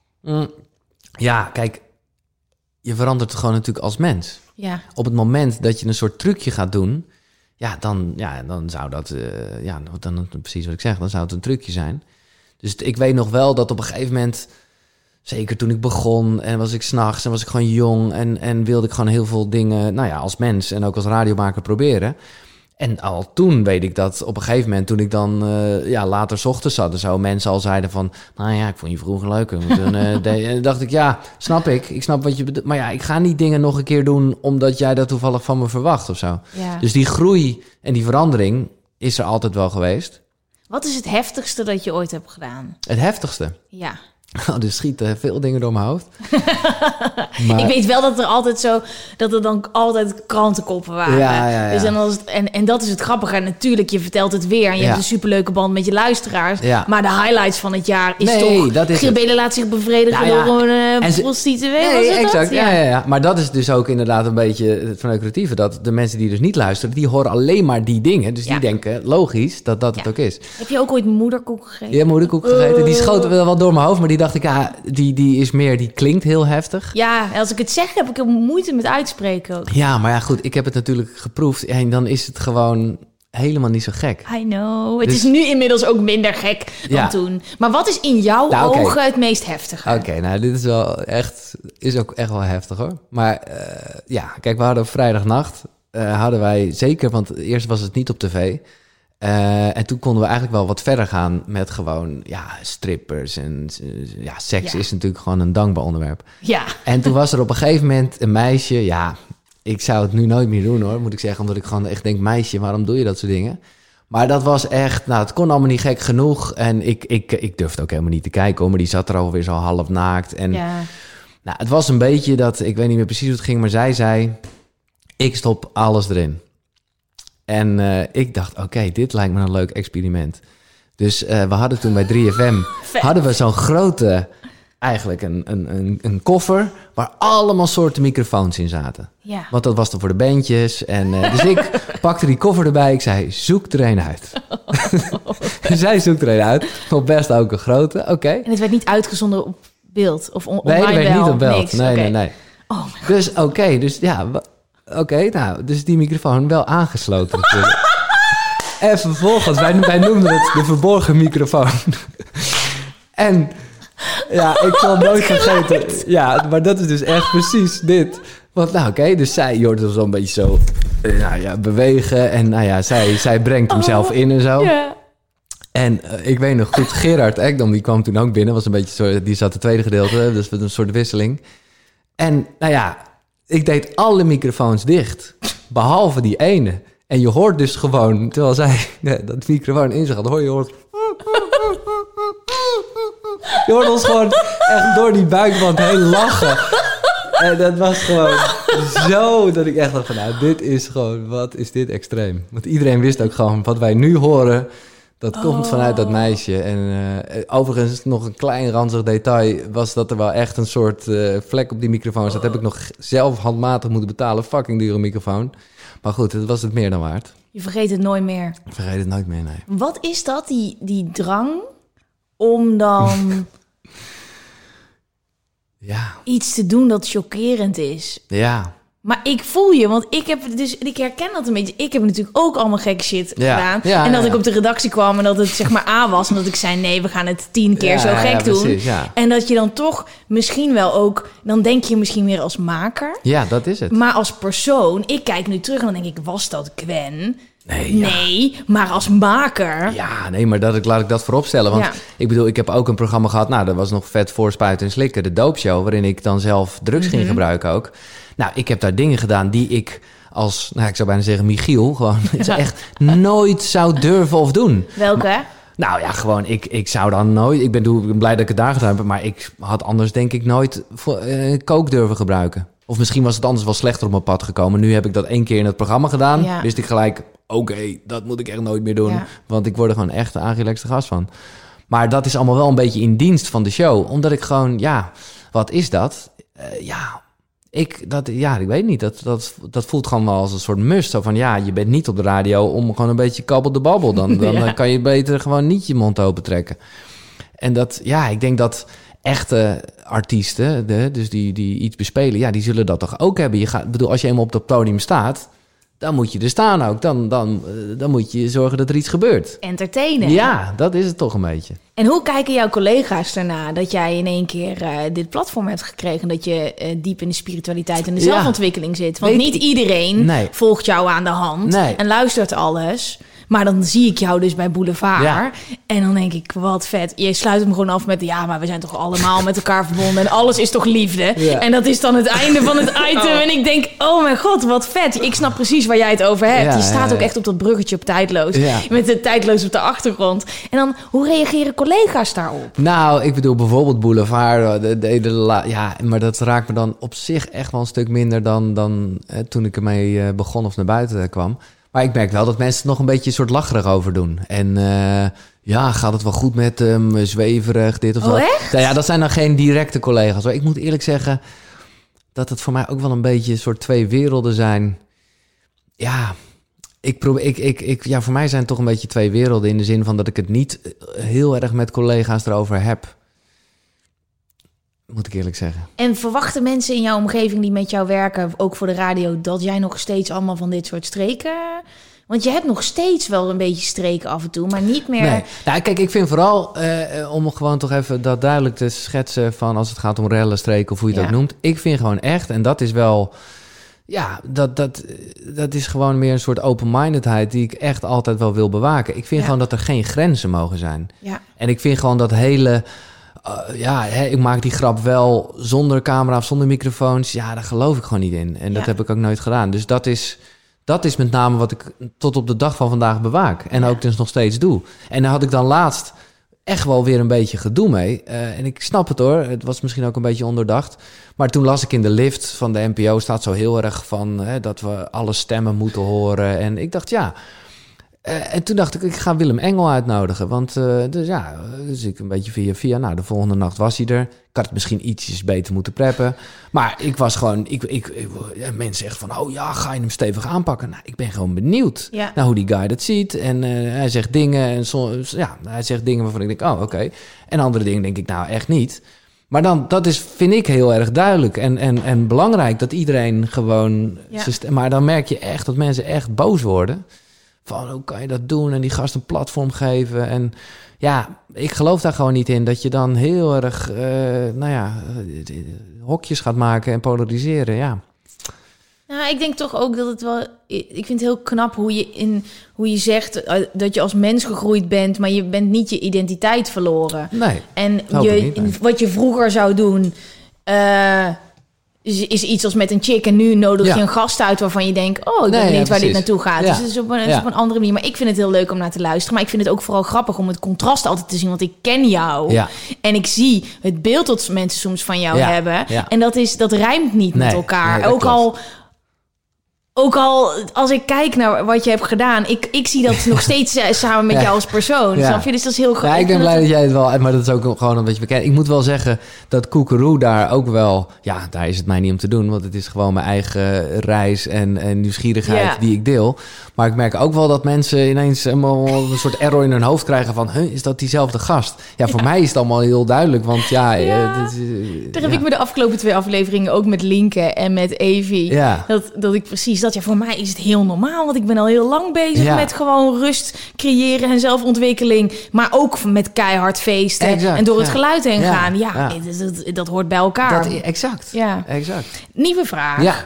Ja, kijk, je verandert gewoon natuurlijk als mens. Ja. Op het moment dat je een soort trucje gaat doen, dan zou dat, dan precies wat ik zeg, dan zou het een trucje zijn. Dus ik weet nog wel dat op een gegeven moment, zeker toen ik begon en was ik 's nachts en was ik gewoon jong en wilde ik gewoon heel veel dingen, als mens en ook als radiomaker proberen. En al toen weet ik dat op een gegeven moment, toen ik dan later 's ochtends zat en zo, mensen al zeiden van, ik vond je vroeger leuker. En dacht ik, snap ik. Ik snap wat je bedoelt. Maar ik ga niet dingen nog een keer doen omdat jij dat toevallig van me verwacht of zo. Ja. Dus die groei en die verandering is er altijd wel geweest. Wat is het heftigste dat je ooit hebt gedaan? Het heftigste? Ja. Er schieten veel dingen door mijn hoofd. Maar... Ik weet wel dat er dan altijd krantenkoppen waren. Ja. Dus en dat is het grappige. Natuurlijk, je vertelt het weer en je hebt een superleuke band met je luisteraars. Ja. Maar de highlights van het jaar is toch... Gilbelen laat zich bevredigen door een prostituee. Nee, exact. Ja. Maar dat is dus ook inderdaad een beetje het verneukeratieve. Dat de mensen die dus niet luisteren, die horen alleen maar die dingen. Dus die denken, logisch, dat het ook is. Heb je ook ooit moederkoek gegeten? Ja, moederkoek gegeten. Die schoot wel door mijn hoofd, maar die dacht ik, die klinkt heel heftig. Ja, als ik het zeg, heb ik er moeite met uitspreken ook. Ja, maar goed, ik heb het natuurlijk geproefd en dan is het gewoon helemaal niet zo gek. I know. Het Dus- is nu inmiddels ook minder gek dan toen. Maar wat is in jouw ogen het meest heftige? Oké, nou, dit is wel echt... Is ook echt wel heftig, hoor. Maar kijk, we hadden op vrijdagnacht... hadden wij zeker... Want eerst was het niet op tv... en toen konden we eigenlijk wel wat verder gaan met gewoon, strippers en seks is natuurlijk gewoon een dankbaar onderwerp. Ja. En toen was er op een gegeven moment een meisje, ik zou het nu nooit meer doen hoor, moet ik zeggen, omdat ik gewoon echt denk, meisje, waarom doe je dat soort dingen? Maar dat was echt, het kon allemaal niet gek genoeg en ik durfde ook helemaal niet te kijken hoor, maar die zat er alweer zo half naakt. En het was een beetje dat, ik weet niet meer precies hoe het ging, maar zij zei, ik stop alles erin. En ik dacht, oké, dit lijkt me een leuk experiment. Dus we hadden toen bij 3FM... hadden we zo'n grote... eigenlijk een koffer... waar allemaal soorten microfoons in zaten. Ja. Want dat was dan voor de bandjes. En, dus ik pakte die koffer erbij. Ik zei, zoek er een uit. Zij zoekt er een uit. Op best ook een grote, oké. En het werd niet uitgezonden op beeld? Of online nee, het werd wel? niet op beeld. Niks. Nee. Oh, dus dus ja... dus die microfoon wel aangesloten natuurlijk. En vervolgens, wij noemden het de verborgen microfoon. En ik zal het nooit vergeten. Ja, maar dat is dus echt precies dit. Want dus je hoort hem zo'n beetje zo bewegen. En zij brengt hem zelf in en zo. Ja. En ik weet nog goed, Gerard Ekdom, die kwam toen ook binnen. Was een beetje zo, die zat het tweede gedeelte, dus een soort wisseling. En ik deed alle microfoons dicht, behalve die ene. En je hoort dus gewoon, terwijl zij dat microfoon in zich had, je hoort ons gewoon echt door die buikband heen lachen. En dat was gewoon zo dat ik echt dacht van, dit is gewoon, wat is dit extreem. Want iedereen wist ook gewoon, wat wij nu horen, dat komt vanuit dat meisje. En overigens nog een klein ranzig detail was dat er wel echt een soort vlek op die microfoon zat. Dat heb ik nog zelf handmatig moeten betalen. Fucking dure microfoon. Maar goed, het was het meer dan waard. Je vergeet het nooit meer. Ik vergeet het nooit meer, nee. Wat is dat, die drang om dan iets te doen dat chockerend is? Ja. Maar ik voel je, want ik herken dat een beetje. Ik heb natuurlijk ook allemaal gekke shit gedaan. Ja, en dat ik op de redactie kwam en dat het zeg maar A was. En dat ik zei, nee, we gaan het 10 keer zo gek doen. Precies, ja. En dat je dan toch misschien wel ook... Dan denk je misschien weer als maker. Ja, dat is het. Maar als persoon, ik kijk nu terug en dan denk ik, was dat Gwen? Nee, Nee, maar als maker... Ja, nee, maar laat ik dat voorop stellen. Want ik bedoel, ik heb ook een programma gehad... dat was nog vet voor Spuiten en Slikken. De doopshow, waarin ik dan zelf drugs ging gebruiken ook. Nou, ik heb daar dingen gedaan die ik als... ik zou bijna zeggen Michiel... gewoon echt nooit zou durven of doen. Welke? Nou ja, gewoon, ik zou dan nooit... Ik ben blij dat ik het daar gedaan heb... maar ik had anders denk ik nooit coke durven gebruiken. Of misschien was het anders wel slechter op mijn pad gekomen. Nu heb ik dat 1 keer in het programma gedaan. Ja. Wist ik gelijk... Oké, dat moet ik echt nooit meer doen. Ja. Want ik word er gewoon echt een aangelegde gast van. Maar dat is allemaal wel een beetje in dienst van de show. Omdat ik gewoon, wat is dat? Ik weet niet. Dat voelt gewoon wel als een soort must. Zo van, je bent niet op de radio om gewoon een beetje kabbel de babbel. Dan kan je beter gewoon niet je mond open trekken. En dat, ik denk dat echte artiesten, dus die iets bespelen... die zullen dat toch ook hebben. Als je eenmaal op dat podium staat... dan moet je er staan ook. Dan moet je zorgen dat er iets gebeurt. Entertainen. Ja, dat is het toch een beetje. En hoe kijken jouw collega's daarna dat jij in één keer dit platform hebt gekregen? Dat je diep in de spiritualiteit en de zelfontwikkeling zit? Want niet iedereen volgt jou aan de hand en luistert alles. Maar dan zie ik jou dus bij Boulevard. Ja. En dan denk ik, wat vet. Je sluit hem gewoon af met... maar we zijn toch allemaal met elkaar verbonden. En alles is toch liefde. Ja. En dat is dan het einde van het item. En ik denk, oh mijn god, wat vet. Ik snap precies waar jij het over hebt. Ja, je staat ook echt op dat bruggetje op Tijdloos. Ja. Met de Tijdloos op de achtergrond. En dan, hoe reageren collega's daarop? Nou, ik bedoel bijvoorbeeld Boulevard. Maar dat raakt me dan op zich echt wel een stuk minder... dan toen ik ermee begon of naar buiten kwam. Maar ik merk wel dat mensen het nog een beetje een soort lacherig over doen. En gaat het wel goed met hem, zweverig, dit of dat. Echt? Ja, dat zijn dan geen directe collega's. Maar ik moet eerlijk zeggen dat het voor mij ook wel een beetje een soort 2 werelden zijn. Ja, voor mij zijn het toch een beetje 2 werelden... in de zin van dat ik het niet heel erg met collega's erover heb. Moet ik eerlijk zeggen. En verwachten mensen in jouw omgeving die met jou werken, ook voor de radio, dat jij nog steeds allemaal van dit soort streken Want je hebt nog steeds wel een beetje streken af en toe, maar niet meer... Nee. Nou, kijk, ik vind vooral, om gewoon toch even dat duidelijk te schetsen van als het gaat om rellen, streken of hoe je het ook noemt. Ik vind gewoon echt, en dat is wel... Ja, dat is gewoon meer een soort open-mindedheid die ik echt altijd wel wil bewaken. Ik vind gewoon dat er geen grenzen mogen zijn. Ja. En ik vind gewoon dat hele... ik maak die grap wel zonder camera of zonder microfoons. Ja, daar geloof ik gewoon niet in. En dat heb ik ook nooit gedaan. Dus dat is met name wat ik tot op de dag van vandaag bewaak. En ook dus nog steeds doe. En daar had ik dan laatst echt wel weer een beetje gedoe mee. En ik snap het hoor. Het was misschien ook een beetje ondoordacht. Maar toen las ik in de lift van de NPO... staat zo heel erg van dat we alle stemmen moeten horen. En ik dacht, en toen dacht ik ga Willem Engel uitnodigen. Want dus ik een beetje via... Nou, de volgende nacht was hij er. Ik had het misschien ietsjes beter moeten preppen. Maar ik was gewoon... mensen zeggen van... Oh ja, ga je hem stevig aanpakken? Nou, ik ben gewoon benieuwd naar hoe die guy dat ziet. En hij zegt dingen... hij zegt dingen waarvan ik denk... Oh, oké. En andere dingen denk ik nou echt niet. Maar dan, vind ik heel erg duidelijk. En belangrijk dat iedereen gewoon... Maar dan merk je echt dat mensen echt boos worden... Van, hoe kan je dat doen? En die gast een platform geven. En ik geloof daar gewoon niet in. Dat je dan heel erg, hokjes gaat maken en polariseren, Nou, ik denk toch ook dat het wel... Ik vind het heel knap hoe je zegt dat je als mens gegroeid bent... maar je bent niet je identiteit verloren. Nee, en wat je vroeger zou doen... is iets als met een chick en nu nodig je een gast uit waarvan je denkt... ik ben benieuwd waar dit naartoe gaat. Dus het is op een andere manier. Maar ik vind het heel leuk om naar te luisteren. Maar ik vind het ook vooral grappig om het contrast altijd te zien. Want ik ken jou. Ja. En ik zie het beeld dat mensen soms van jou hebben. Ja. En dat rijmt niet met elkaar. Nee, ook al als ik kijk naar wat je hebt gedaan... Ik zie dat nog steeds samen met jou als persoon. Snap je? Dus dat is heel grappig. Ja, ik ben blij dat jij het wel... Maar dat is ook gewoon een beetje bekend. Ik moet wel zeggen dat Koekeroe daar ook wel... Ja, daar is het mij niet om te doen. Want het is gewoon mijn eigen reis en nieuwsgierigheid die ik deel. Maar ik merk ook wel dat mensen ineens een soort error in hun hoofd krijgen van... is dat diezelfde gast? Ja, voor mij is het allemaal heel duidelijk. Want daar heb ik me de afgelopen 2 afleveringen ook met Linke en met Evie... Ja. Dat ik precies... voor mij is het heel normaal, want ik ben al heel lang bezig met gewoon rust creëren en zelfontwikkeling, maar ook met keihard feesten en door het geluid heen gaan. Dat hoort bij elkaar. Exact. Nieuwe vraag. Ja.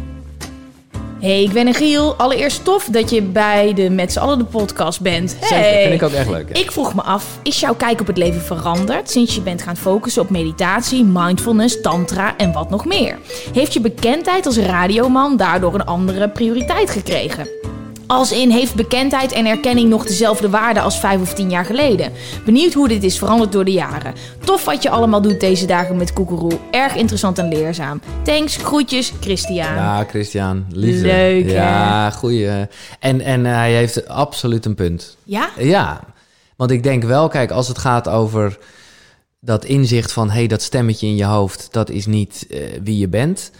Hey, ik ben Giel. Allereerst tof dat je bij de Met z'n allen de podcast bent. Zeker, vind ik ook echt leuk. Ik vroeg me af, is jouw kijk op het leven veranderd sinds je bent gaan focussen op meditatie, mindfulness, tantra en wat nog meer? Heeft je bekendheid als radioman daardoor een andere prioriteit gekregen? Als in, heeft bekendheid en erkenning nog dezelfde waarde als 5 of 10 jaar geleden? Benieuwd hoe dit is veranderd door de jaren. Tof wat je allemaal doet deze dagen met Koekeroe. Erg interessant en leerzaam. Thanks, groetjes, Christian. Ja, Christian, liefde. Leuk, ja, goeie. En hij heeft absoluut een punt. Ja? Ja, want ik denk wel, kijk, als het gaat over dat inzicht van... dat stemmetje in je hoofd, dat is niet wie je bent...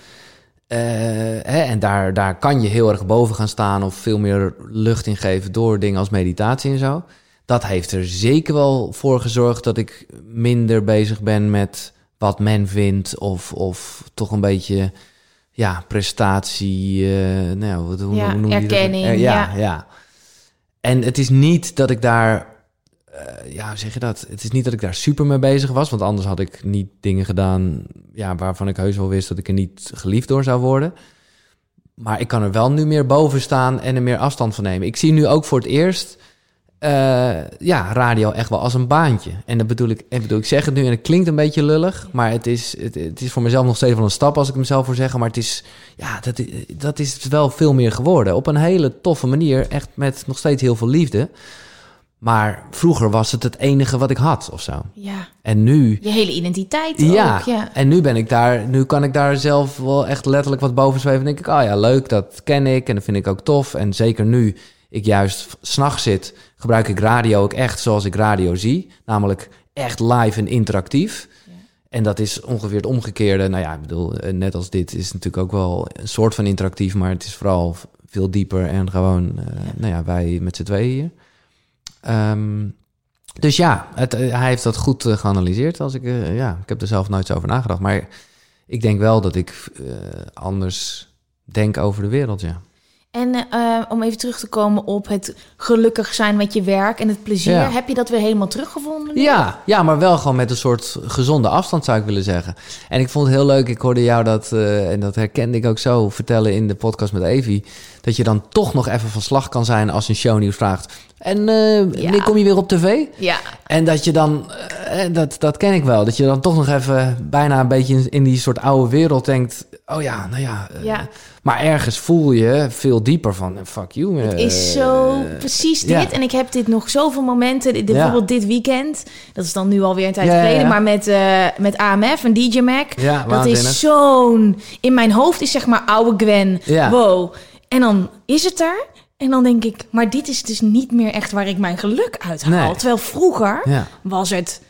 en daar kan je heel erg boven gaan staan... of veel meer lucht in geven door dingen als meditatie en zo. Dat heeft er zeker wel voor gezorgd... dat ik minder bezig ben met wat men vindt... of toch een beetje prestatie... hoe noem je erkenning. Dat? Ja. En het is niet dat ik daar... hoe zeg je dat? Het is niet dat ik daar super mee bezig was... want anders had ik niet dingen gedaan... waarvan ik heus wel wist dat ik er niet geliefd door zou worden. Maar ik kan er wel nu meer boven staan... en er meer afstand van nemen. Ik zie nu ook voor het eerst... radio echt wel als een baantje. En dat bedoel ik zeg het nu en het klinkt een beetje lullig... maar het is voor mezelf nog steeds wel een stap... als ik hem zelf voor zeggen. Maar het is... dat is wel veel meer geworden. Op een hele toffe manier. Echt met nog steeds heel veel liefde... Maar vroeger was het enige wat ik had of zo. Ja. En nu... Je hele identiteit ook. Ja. En nu kan ik daar zelf wel echt letterlijk wat boven zweven. En denk ik, leuk, dat ken ik en dat vind ik ook tof. En zeker nu ik juist 's nachts zit, gebruik ik radio ook echt zoals ik radio zie. Namelijk echt live en interactief. Ja. En dat is ongeveer het omgekeerde. Nou ja, ik bedoel, net als dit is natuurlijk ook wel een soort van interactief. Maar het is vooral veel dieper en gewoon, wij met z'n tweeën hier. Dus hij heeft dat goed geanalyseerd. Ik heb er zelf nooit zo over nagedacht. Maar ik denk wel dat ik anders denk over de wereld, ja. En om even terug te komen op het gelukkig zijn met je werk en het plezier. Ja. Heb je dat weer helemaal teruggevonden? nu? Ja, maar wel gewoon met een soort gezonde afstand zou ik willen zeggen. En ik vond het heel leuk, ik hoorde jou dat, en dat herkende ik ook zo, vertellen in de podcast met Evie, dat je dan toch nog even van slag kan zijn als een shownieuws vraagt. En wanneer kom je weer op tv? Ja. En dat je dan, dat ken ik wel, dat je dan toch nog even bijna een beetje in die soort oude wereld denkt, oh ja, nou ja. Ja. Maar ergens voel je veel dieper van, fuck you. Het is zo precies dit. ja. En ik heb dit nog zoveel momenten. Bijvoorbeeld dit weekend. Dat is dan nu alweer een tijd Ja, geleden. ja. Maar met AMF en DJ Mac. Ja, dat waanzinnig. is zo'n... In mijn hoofd is zeg maar oude Gwen. Ja. Wow. En dan is het er. En dan denk ik... Maar dit is dus niet meer echt waar ik mijn geluk uit haal. Nee. Terwijl vroeger Ja. was het...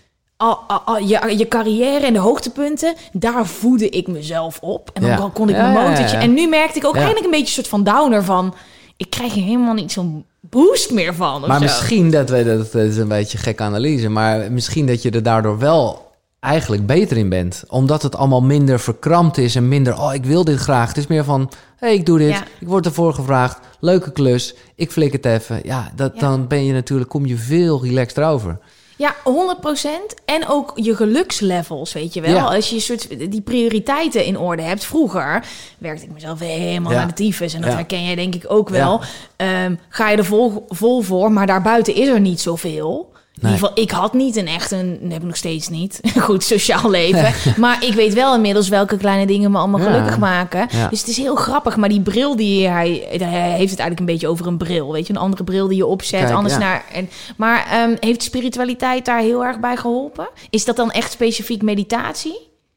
je carrière en de hoogtepunten, daar voedde ik mezelf op. En dan Ja. kon ik Ja, mijn ja, motortje. ja. En nu merkte ik ook Ja. eigenlijk een beetje een soort van downer van... Ik krijg er helemaal niet zo'n boost meer van. Of Maar zo. misschien, dat is een beetje een gekke analyse, maar misschien dat je er daardoor wel eigenlijk beter in bent. Omdat het allemaal minder verkrampt is en minder, ik wil dit graag. Het is meer van, ik doe dit, Ja. ik word ervoor gevraagd, leuke klus, ik flik het even. Ja, dan ben je natuurlijk, kom je veel relaxed over. Ja, 100%. En ook je gelukslevels, weet je wel. Ja. Als je die prioriteiten in orde hebt. Vroeger werkte ik mezelf helemaal Ja. naar de tyfus. En dat Ja. herken jij denk ik ook wel. Ga je er vol voor, maar daarbuiten is er niet zoveel. In ieder geval, ik had niet dat heb ik nog steeds niet, een goed sociaal leven. Maar ik weet wel inmiddels welke kleine dingen me allemaal Ja. gelukkig maken. Ja. Dus het is heel grappig. Maar die bril hij heeft het eigenlijk een beetje over een bril. Weet je, een andere bril die je opzet. Kijk, anders ja. Maar heeft spiritualiteit daar heel erg bij geholpen? Is dat dan echt specifiek meditatie?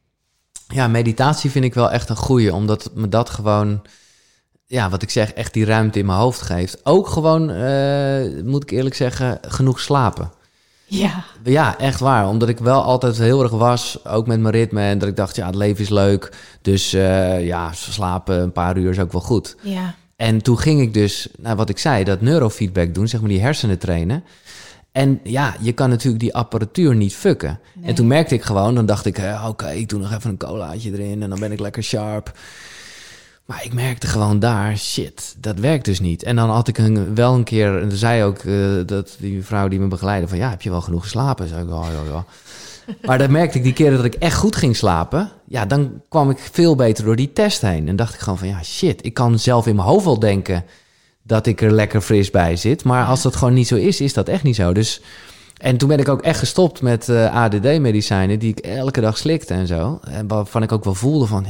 Ja, meditatie vind ik wel echt een goeie, omdat me dat gewoon, ja, wat ik zeg, echt die ruimte in mijn hoofd geeft. Ook gewoon, moet ik eerlijk zeggen, genoeg slapen. Ja. Ja, echt waar. Omdat ik wel altijd heel erg was, ook met mijn ritme. En dat ik dacht, het leven is leuk. Dus slapen een paar uur is ook wel goed. Ja. En toen ging ik dus, wat ik zei, dat neurofeedback doen. Zeg maar die hersenen trainen. En ja, je kan natuurlijk die apparatuur niet fucken. Nee. En toen merkte ik gewoon, dan dacht ik, oké, ik doe nog even een colaatje erin. En dan ben ik lekker sharp. Maar ik merkte gewoon daar, shit, dat werkt dus niet. En dan had ik wel een keer, en toen zei ook dat die vrouw die me begeleidde van, heb je wel genoeg geslapen? Zei ik, ja. Maar dan merkte ik die keren dat ik echt goed ging slapen, dan kwam ik veel beter door die test heen. En dacht ik gewoon van, shit, ik kan zelf in mijn hoofd wel denken dat ik er lekker fris bij zit. Maar als dat gewoon niet zo is, is dat echt niet zo. Dus, en toen ben ik ook echt gestopt met ADD-medicijnen die ik elke dag slikte en zo. En waarvan ik ook wel voelde van,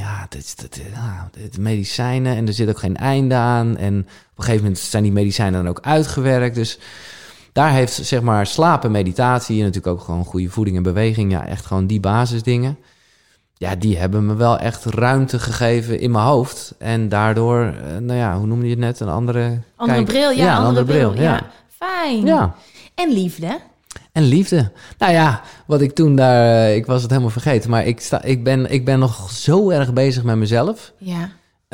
dit medicijnen en er zit ook geen einde aan. En op een gegeven moment zijn die medicijnen dan ook uitgewerkt. Dus daar heeft, zeg maar, slapen, meditatie en natuurlijk ook gewoon goede voeding en beweging. Ja, echt gewoon die basisdingen. Ja, die hebben me wel echt ruimte gegeven in mijn hoofd. En daardoor, hoe noemde je het net? Een andere bril, een andere bril. Ja. Fijn. Ja. En liefde. En liefde. Nou ja, wat ik toen daar, ik was het helemaal vergeten, maar ik ben nog zo erg bezig met mezelf. Ja.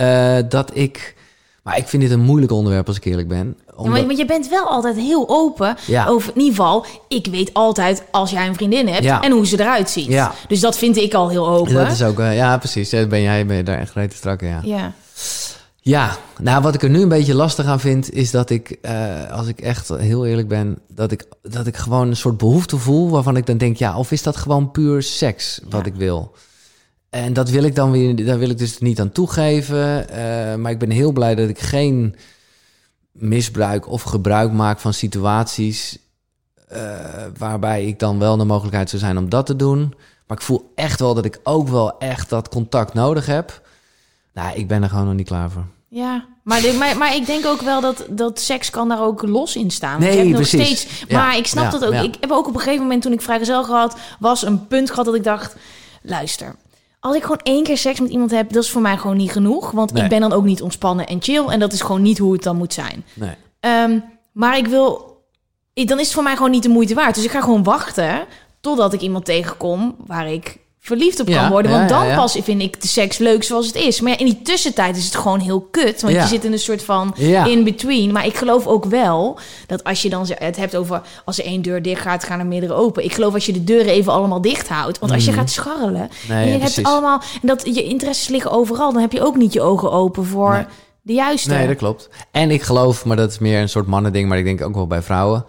Maar ik vind dit een moeilijk onderwerp als ik eerlijk ben. Maar je bent wel altijd heel open over, in ieder geval, ik weet altijd als jij een vriendin hebt en hoe ze eruit ziet. Ja. Dus dat vind ik al heel open. Dat is ook, precies. Ben je daar echt rete strak in, Ja. Ja, nou wat ik er nu een beetje lastig aan vind, is dat ik, als ik echt heel eerlijk ben, dat ik gewoon een soort behoefte voel waarvan ik dan denk, of is dat gewoon puur seks wat ik wil? En dat wil ik dan weer, daar wil ik dus niet aan toegeven. Maar ik ben heel blij dat ik geen misbruik of gebruik maak van situaties waarbij ik dan wel de mogelijkheid zou zijn om dat te doen. Maar ik voel echt wel dat ik ook wel echt dat contact nodig heb. Nou, ik ben er gewoon nog niet klaar voor. Ja, maar ik denk ook wel dat seks kan daar ook los in staan. Nee, je hebt precies. Nog steeds, maar ik snap dat ook. Ja. Ik heb ook op een gegeven moment, toen ik vrijgezel gehad, was een punt gehad dat ik dacht, luister, als ik gewoon 1 keer seks met iemand heb, dat is voor mij gewoon niet genoeg. Want ik ben dan ook niet ontspannen en chill. En dat is gewoon niet hoe het dan moet zijn. Nee. Maar dan is het voor mij gewoon niet de moeite waard. Dus ik ga gewoon wachten totdat ik iemand tegenkom waar ik verliefd op kan worden. Want dan pas vind ik de seks leuk zoals het is. Maar in die tussentijd is het gewoon heel kut. Want je zit in een soort van in-between. Maar ik geloof ook wel dat als je dan het hebt over, als er 1 deur dicht gaat, gaan er meerdere open. Ik geloof als je de deuren even allemaal dicht houdt. Want als je gaat scharrelen en je hebt allemaal, en dat je interesses liggen overal, dan heb je ook niet je ogen open voor de juiste. Nee, dat klopt. En ik geloof, maar dat is meer een soort mannending, maar ik denk ook wel bij vrouwen,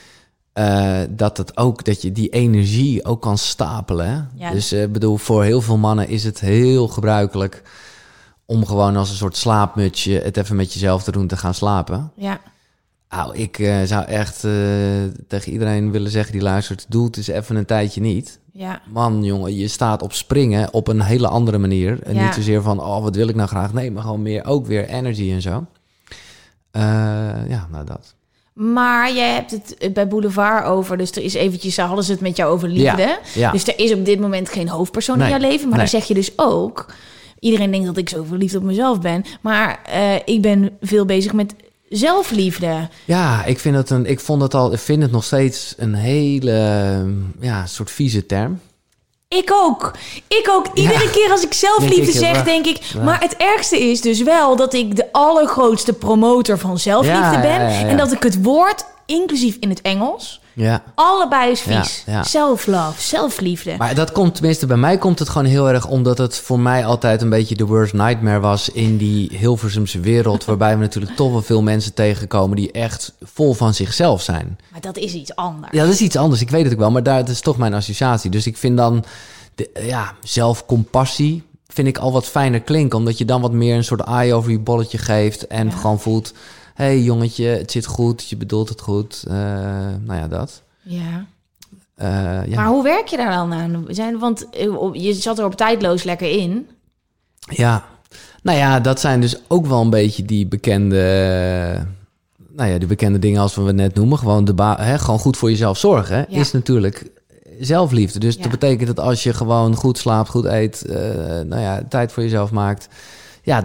dat je die energie ook kan stapelen. Hè? Ja. Dus bedoel, voor heel veel mannen is het heel gebruikelijk om gewoon als een soort slaapmutsje het even met jezelf te doen, te gaan slapen. Ja. Nou, ik zou echt tegen iedereen willen zeggen die luistert, doe het eens even een tijdje niet. Ja. Man, jongen, je staat op springen op een hele andere manier. En Ja. niet zozeer van, wat wil ik nou graag? Nee, maar gewoon meer, ook weer energy en zo. Nou dat. Maar jij hebt het bij Boulevard over, dus er is eventjes, hadden ze het met jou over liefde. Ja. Dus er is op dit moment geen hoofdpersoon Nee. in jouw leven. Maar Nee. dan zeg je dus ook, iedereen denkt dat ik zo verliefd op mezelf ben. Maar ik ben veel bezig met zelfliefde. Ja, ik vind het nog steeds een hele soort vieze term. Ik ook. Iedere keer als ik zelfliefde Denk ik, zeg, ja. denk ik... Ja. Maar het ergste is dus wel dat ik de allergrootste promotor van zelfliefde ben. Ja. En dat ik het woord, inclusief in het Engels, Ja. allebei is vies. Ja. Self-love, zelfliefde. Maar dat komt, tenminste bij mij komt het gewoon heel erg omdat het voor mij altijd een beetje de worst nightmare was in die Hilversumse wereld, waarbij we natuurlijk toch wel veel mensen tegenkomen die echt vol van zichzelf zijn. Maar dat is iets anders. Ja, dat is iets anders, ik weet het ook wel, maar dat is toch mijn associatie. Dus ik vind dan, zelfcompassie vind ik al wat fijner klinken, omdat je dan wat meer een soort eye over je bolletje geeft en gewoon voelt, hey jongetje, het zit goed, je bedoelt het goed, dat. Ja. Ja. Maar hoe werk je daar dan aan? Want je zat er op tijdloos lekker in. Ja, nou ja, dat zijn dus ook wel een beetje die bekende dingen als we het net noemen. Gewoon, gewoon goed voor jezelf zorgen, Ja. is natuurlijk zelfliefde. Dus Ja. dat betekent dat als je gewoon goed slaapt, goed eet, tijd voor jezelf maakt. Ja,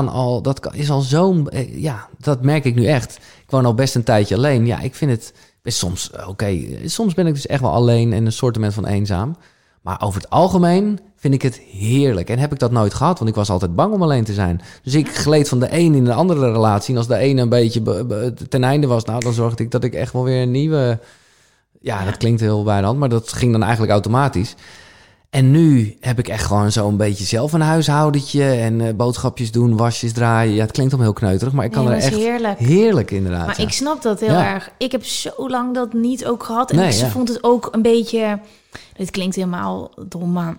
is al zo'n... dat merk ik nu echt. Ik woon al best een tijdje alleen. Ja, ik vind het best soms oké. Soms ben ik dus echt wel alleen en een soortement van eenzaam. Maar over het algemeen vind ik het heerlijk. En heb ik dat nooit gehad, want ik was altijd bang om alleen te zijn. Dus ik gleed van de een in de andere relatie. En als de ene een beetje ten einde was, dan zorgde ik dat ik echt wel weer een nieuwe... Ja, dat klinkt heel bij de hand, maar dat ging dan eigenlijk automatisch. En nu heb ik echt gewoon zo'n beetje zelf een huishoudentje en boodschapjes doen, wasjes draaien. Ja, het klinkt allemaal heel kneuterig, maar ik kan Nee, er dat is echt heerlijk. inderdaad. Maar ja. ik snap dat heel Ja. erg. Ik heb zo lang dat niet ook gehad. En Nee, ik ja. vond het ook een beetje... Dit klinkt helemaal dom, maar...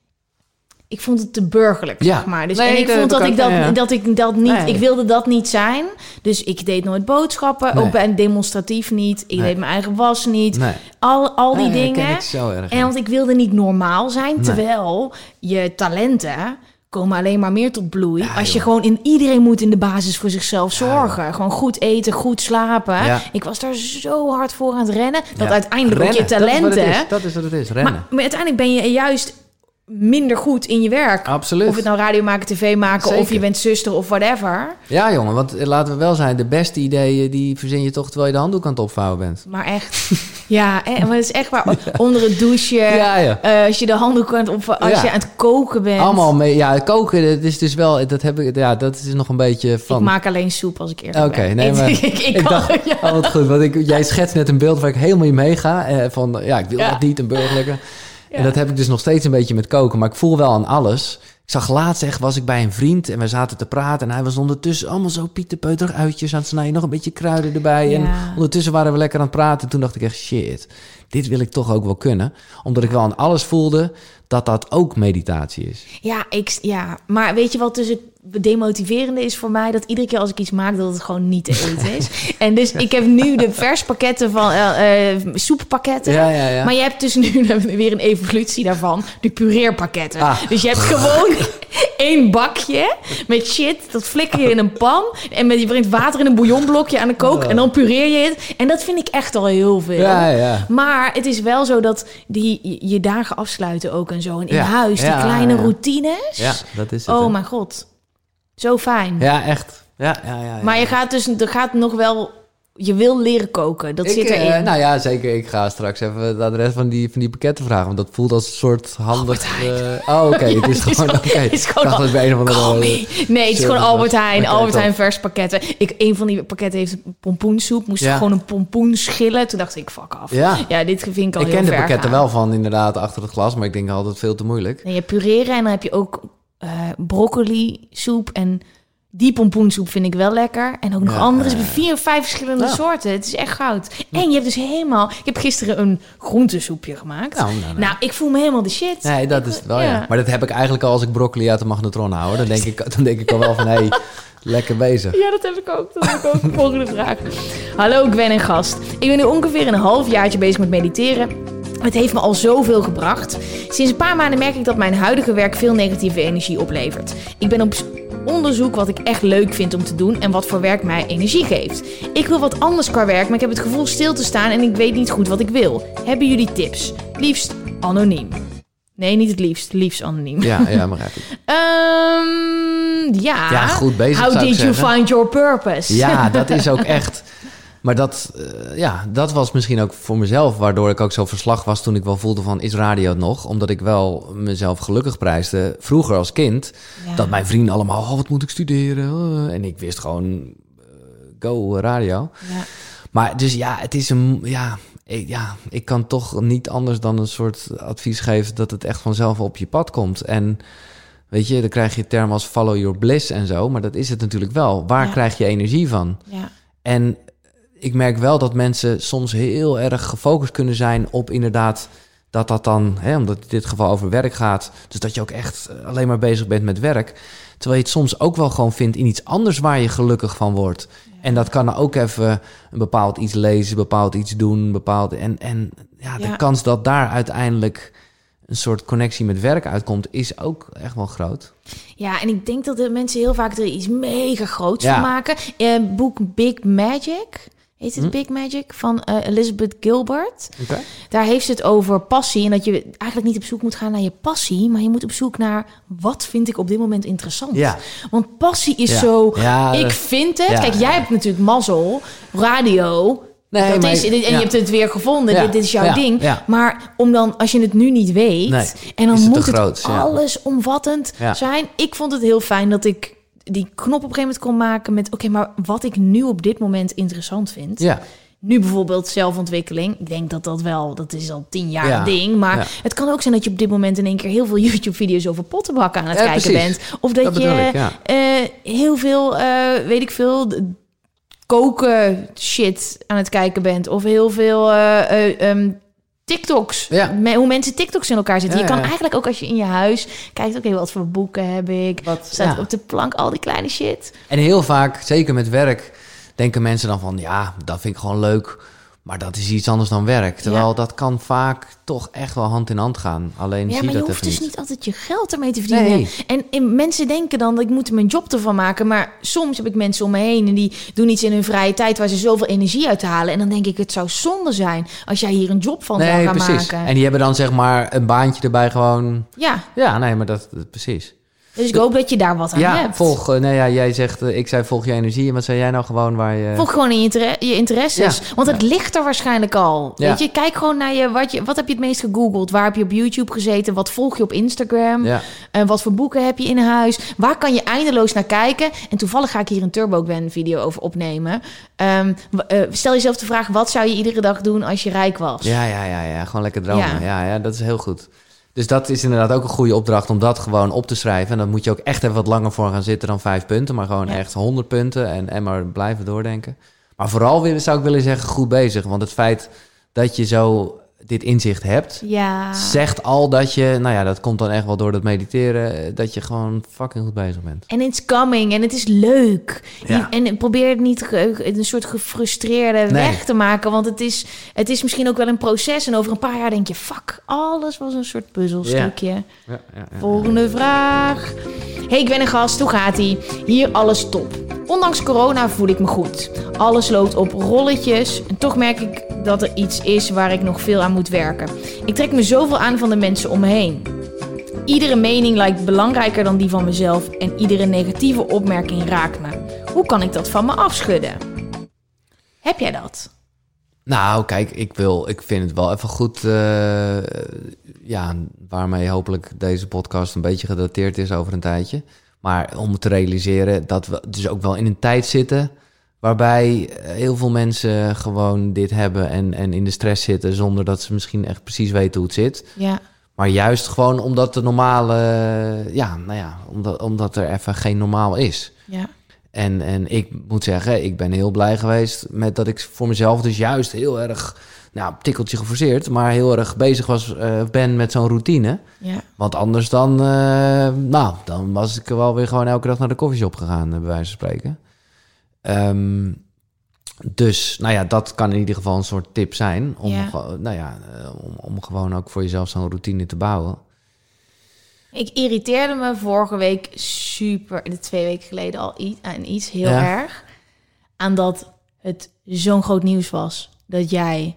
Ik vond het te burgerlijk, Ja. zeg maar. Dus, Nee, en ik dat vond dat kan- ik dat, ja. dat ik dat niet... Nee. Ik wilde dat niet zijn. Dus ik deed nooit boodschappen. Nee. Ook bij een demonstratief niet. Ik Nee. deed mijn eigen was niet. Nee. Al die Nee, dat dingen. ken ik zo erg. En want ik wilde niet normaal zijn. Nee. Terwijl je talenten komen alleen maar meer tot bloei. Ja, als je joh. gewoon iedereen moet in de basis voor zichzelf zorgen. Gewoon goed eten, goed slapen. Ja. Ik was daar zo hard voor aan het rennen. Dat Ja. uiteindelijk ook je Rennen, talenten... Dat is wat het is, rennen. Maar uiteindelijk ben je juist minder goed in je werk. Absoluut. Of het nou radio maken, tv maken... Zeker. of je bent zuster of whatever. Ja, jongen, want laten we wel zijn, de beste ideeën die verzin je toch terwijl je de handdoek aan het opvouwen bent. Maar echt... Ja, maar het is echt waar. Onder het douchen. Ja. Als je de handdoek aan het als Ja. je aan het koken bent. Allemaal mee. Ja, koken, dat is dus wel, dat is nog een beetje van... Ik maak alleen soep als ik eerlijk Oké, ben. nee, maar ik ik kan- dacht, ja. wat goed, want jij schetst net een beeld waar ik helemaal in meega. Ik wil Ja. dat niet, een burgerlijke. Ja. En dat heb ik dus nog steeds een beetje met koken, maar ik voel wel aan alles. Ik zag laatst echt, was ik bij een vriend en we zaten te praten en hij was ondertussen allemaal zo pieterpeuterig uitjes aan het snijden, nog een beetje kruiden erbij. Ja. En ondertussen waren we lekker aan het praten. Toen dacht ik echt, shit, dit wil ik toch ook wel kunnen. Omdat ik wel aan alles voelde dat ook meditatie is. Ja, maar weet je wat dus het demotiverende is voor mij? Dat iedere keer als ik iets maak, dat het gewoon niet te eten is. En dus ik heb nu de verspakketten van soeppakketten. Ja. Maar je hebt dus nu weer een evolutie daarvan. De pureerpakketten. Ah. Dus je hebt gewoon één bakje met shit. Dat flikker je in een pan. En je brengt water in een bouillonblokje aan de kook. En dan pureer je het. En dat vind ik echt al heel veel. Ja. Maar het is wel zo dat je dagen afsluiten ook en zo. En in Ja. huis, die Ja, kleine ja. routines. Ja, dat is het. Oh hè. mijn god. Zo fijn. Ja, echt. Ja. Maar er gaat nog wel... Je wil leren koken. Dat zit erin. Nou ja, zeker. Ik ga straks even het adres van die pakketten vragen. Want dat voelt als een soort handig... oké. Ja, Het is gewoon... Oké. het is Ik gewoon dacht dat bij een of andere... Nee, het is gewoon service Albert was. Heijn. Oké, Albert Heijn top. verspakketten. Een van die pakketten heeft pompoensoep. Moest Ja. gewoon een pompoen schillen. Toen dacht ik, fuck af. Ja. Dit vind ik al Ik heel ken de ver pakketten gaan. wel van inderdaad achter het glas. Maar ik denk altijd veel te moeilijk. En je pureren en dan heb je ook broccoli soep en Die pompoensoep vind ik wel lekker. En ook nog andere. 4 of 5 verschillende soorten. Het is echt goud. En je hebt dus helemaal... Ik heb gisteren een groentesoepje gemaakt. Nou, ik voel me helemaal de shit. Nee, dat is het wel, ja. Maar dat heb ik eigenlijk al als ik broccoli uit de magnetron hou. Dan denk ik al wel van, hey, lekker bezig. Ja, dat heb ik ook. Dat heb ik ook. Volgende vraag. Hallo Gwen en gast. Ik ben nu ongeveer een halfjaartje bezig met mediteren. Het heeft me al zoveel gebracht. Sinds een paar maanden merk ik dat mijn huidige werk veel negatieve energie oplevert. Ik ben op onderzoek wat ik echt leuk vind om te doen en wat voor werk mij energie geeft. Ik wil wat anders qua werk, maar ik heb het gevoel stil te staan en ik weet niet goed wat ik wil. Hebben jullie tips? Liefst anoniem. Nee, niet het liefst. Liefst anoniem. Ja, maar even. Ja, goed bezig. How did you find your purpose? Ja, dat is ook echt... Maar dat was misschien ook voor mezelf... waardoor ik ook zo verslag was toen ik wel voelde van... is radio het nog? Omdat ik wel mezelf gelukkig prijsde. Vroeger als kind... dat mijn vrienden allemaal... wat moet ik studeren? En ik wist gewoon... go radio. Ja. Maar dus het is een... ik kan toch niet anders dan een soort advies geven... dat het echt vanzelf op je pad komt. En weet je, dan krijg je termen als follow your bliss en zo... maar dat is het natuurlijk wel. Waar krijg je energie van? Ja. En... ik merk wel dat mensen soms heel erg gefocust kunnen zijn op inderdaad dat dan, omdat in dit geval over werk gaat, dus dat je ook echt alleen maar bezig bent met werk. Terwijl je het soms ook wel gewoon vindt in iets anders waar je gelukkig van wordt. Ja. En dat kan dan ook even een bepaald iets lezen, bepaald iets doen, de kans dat daar uiteindelijk een soort connectie met werk uitkomt, is ook echt wel groot. Ja, en ik denk dat de mensen heel vaak er iets mega groots van maken. Boek Big Magic... heet het Big Magic van Elizabeth Gilbert. Okay. Daar heeft ze het over passie. En dat je eigenlijk niet op zoek moet gaan naar je passie. Maar je moet op zoek naar wat vind ik op dit moment interessant. Ja. Want passie is zo... Ja, ik vind het... Ja, kijk, jij hebt natuurlijk mazzel. Radio... Nee, dat is, en je hebt het weer gevonden. Dit is jouw ding. Ja. Maar om dan, als je het nu niet weet... en dan moet het allesomvattend zijn. Ik vond het heel fijn dat ik die knop op een gegeven moment kon maken met... oké, maar wat ik nu op dit moment interessant vind... Ja. Nu bijvoorbeeld zelfontwikkeling. Ik denk dat is al 10 jaar een ding. Maar het kan ook zijn dat je op dit moment in één keer... heel veel YouTube-video's over pottenbakken aan het kijken bent. Of dat je heel veel, weet ik veel... koken shit aan het kijken bent. Of heel veel TikToks. Ja. Hoe mensen TikToks in elkaar zitten. Je kan eigenlijk ook als je in je huis kijkt... oké, wat voor boeken heb ik? Wat staat op de plank? Al die kleine shit. En heel vaak, zeker met werk... denken mensen dan van... ja, dat vind ik gewoon leuk... maar dat is iets anders dan werk. Terwijl dat kan vaak toch echt wel hand in hand gaan. Alleen zie je dat even niet. Ja, maar je hoeft dus niet altijd je geld ermee te verdienen. Nee. En mensen denken dan dat ik moet mijn job ervan maken. Maar soms heb ik mensen om me heen... en die doen iets in hun vrije tijd... waar ze zoveel energie uit halen. En dan denk ik, het zou zonde zijn... als jij hier een job van zou gaan maken. En die hebben dan zeg maar een baantje erbij gewoon... Ja, nee, maar dat precies. Dus ik hoop dat je daar wat aan hebt. Jij zegt, ik zei volg je energie. En wat zei jij nou gewoon waar je... Volg gewoon in je interesses. Ja. Want het ligt er waarschijnlijk al. Ja. Weet je, kijk gewoon naar wat heb je het meest gegoogeld? Waar heb je op YouTube gezeten? Wat volg je op Instagram? Ja. Wat voor boeken heb je in huis? Waar kan je eindeloos naar kijken? En toevallig ga ik hier een Turbo Gwen video over opnemen. Stel jezelf de vraag, wat zou je iedere dag doen als je rijk was? Ja. Gewoon lekker dromen. Ja, dat is heel goed. Dus dat is inderdaad ook een goede opdracht om dat gewoon op te schrijven. En dan moet je ook echt even wat langer voor gaan zitten dan 5 punten. Maar gewoon echt 100 punten en maar blijven doordenken. Maar vooral zou ik willen zeggen, goed bezig. Want het feit dat je zo dit inzicht hebt... zegt al dat je... dat komt dan echt wel door dat mediteren... dat je gewoon fucking goed bezig bent. En it's coming en het is leuk. Ja. En probeer het niet een soort gefrustreerde weg te maken... want het is misschien ook wel een proces... en over een paar jaar denk je... fuck, alles was een soort puzzelstukje. Ja. Volgende vraag. Hey, ik ben een gast, hoe gaat-ie? Hier alles top. Ondanks corona voel ik me goed. Alles loopt op rolletjes... en toch merk ik dat er iets is waar ik nog veel aan moet werken. Ik trek me zoveel aan van de mensen om me heen. Iedere mening lijkt belangrijker dan die van mezelf... en iedere negatieve opmerking raakt me. Hoe kan ik dat van me afschudden? Heb jij dat? Nou, kijk, ik vind het wel even goed... waarmee hopelijk deze podcast een beetje gedateerd is over een tijdje. Maar om te realiseren dat we dus ook wel in een tijd zitten... waarbij heel veel mensen gewoon dit hebben en in de stress zitten... zonder dat ze misschien echt precies weten hoe het zit. Ja. Maar juist gewoon omdat de normale... omdat er even geen normaal is. Ja. En ik moet zeggen, ik ben heel blij geweest met dat ik voor mezelf dus juist heel erg, tikkeltje geforceerd, maar heel erg bezig ben met zo'n routine. Ja. Want anders dan was ik wel weer gewoon elke dag naar de koffieshop gegaan, bij wijze van spreken. Dus, dat kan in ieder geval een soort tip zijn om gewoon ook voor jezelf zo'n routine te bouwen. Ik irriteerde me vorige week super, 2 weken geleden al iets heel erg, aan dat het zo'n groot nieuws was dat jij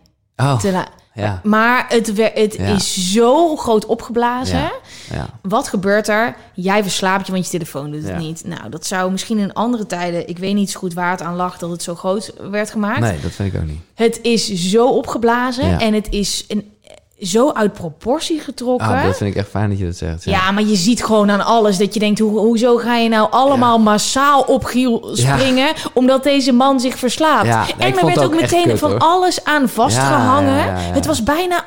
maar het is zo groot opgeblazen. Ja. Wat gebeurt er? Jij verslaapt je, want je telefoon doet het niet. Nou, dat zou misschien in andere tijden, ik weet niet zo goed waar het aan lag dat het zo groot werd gemaakt. Nee, dat vind ik ook niet. Het is zo opgeblazen en het is zo uit proportie getrokken. Dat vind ik echt fijn dat je dat zegt. Ja, maar je ziet gewoon aan alles dat je denkt, hoezo ga je nou allemaal massaal op Giel springen, omdat deze man zich verslaapt? Ja, en er werd ook meteen van alles aan vastgehangen. Ja. Het was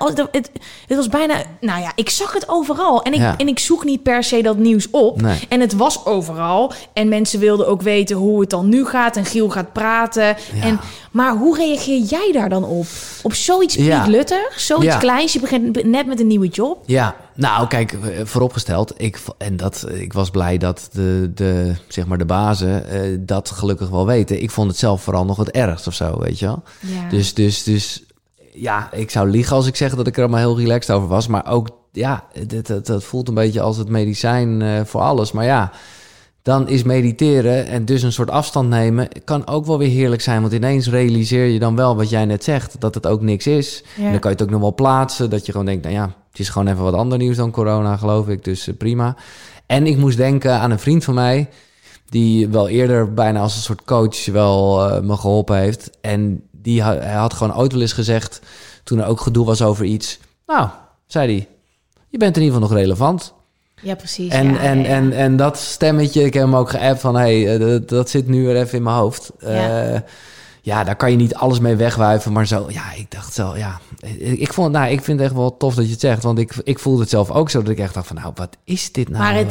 bijna, ik zag het overal. En ik zoek niet per se dat nieuws op. Nee. En het was overal. En mensen wilden ook weten hoe het dan nu gaat. En Giel gaat praten. Ja. Maar hoe reageer jij daar dan op? Op zoiets pietluttig, zoiets kleins. Je begint net met een nieuwe job. Ja, nou kijk, vooropgesteld. Ik was blij dat de bazen dat gelukkig wel weten. Ik vond het zelf vooral nog het ergst of zo, weet je wel. Ja. Dus ik zou liegen als ik zeg dat ik er allemaal heel relaxed over was. Maar ook, dat voelt een beetje als het medicijn voor alles. Maar dan is mediteren en dus een soort afstand nemen kan ook wel weer heerlijk zijn. Want ineens realiseer je dan wel wat jij net zegt, dat het ook niks is. Ja. En dan kan je het ook nog wel plaatsen, dat je gewoon denkt, het is gewoon even wat ander nieuws dan corona, geloof ik. Dus prima. En ik moest denken aan een vriend van mij, die wel eerder bijna als een soort coach wel me geholpen heeft. En hij had gewoon ooit wel eens gezegd, toen er ook gedoe was over iets. Nou, zei hij, je bent in ieder geval nog relevant. Ja, precies. En dat stemmetje, ik heb hem ook geappt van, dat zit nu weer even in mijn hoofd. Daar kan je niet alles mee wegwuiven, maar zo, ik dacht zo, ik vind het echt wel tof dat je het zegt, want ik voelde het zelf ook zo, dat ik echt dacht van, wat is dit nou? Maar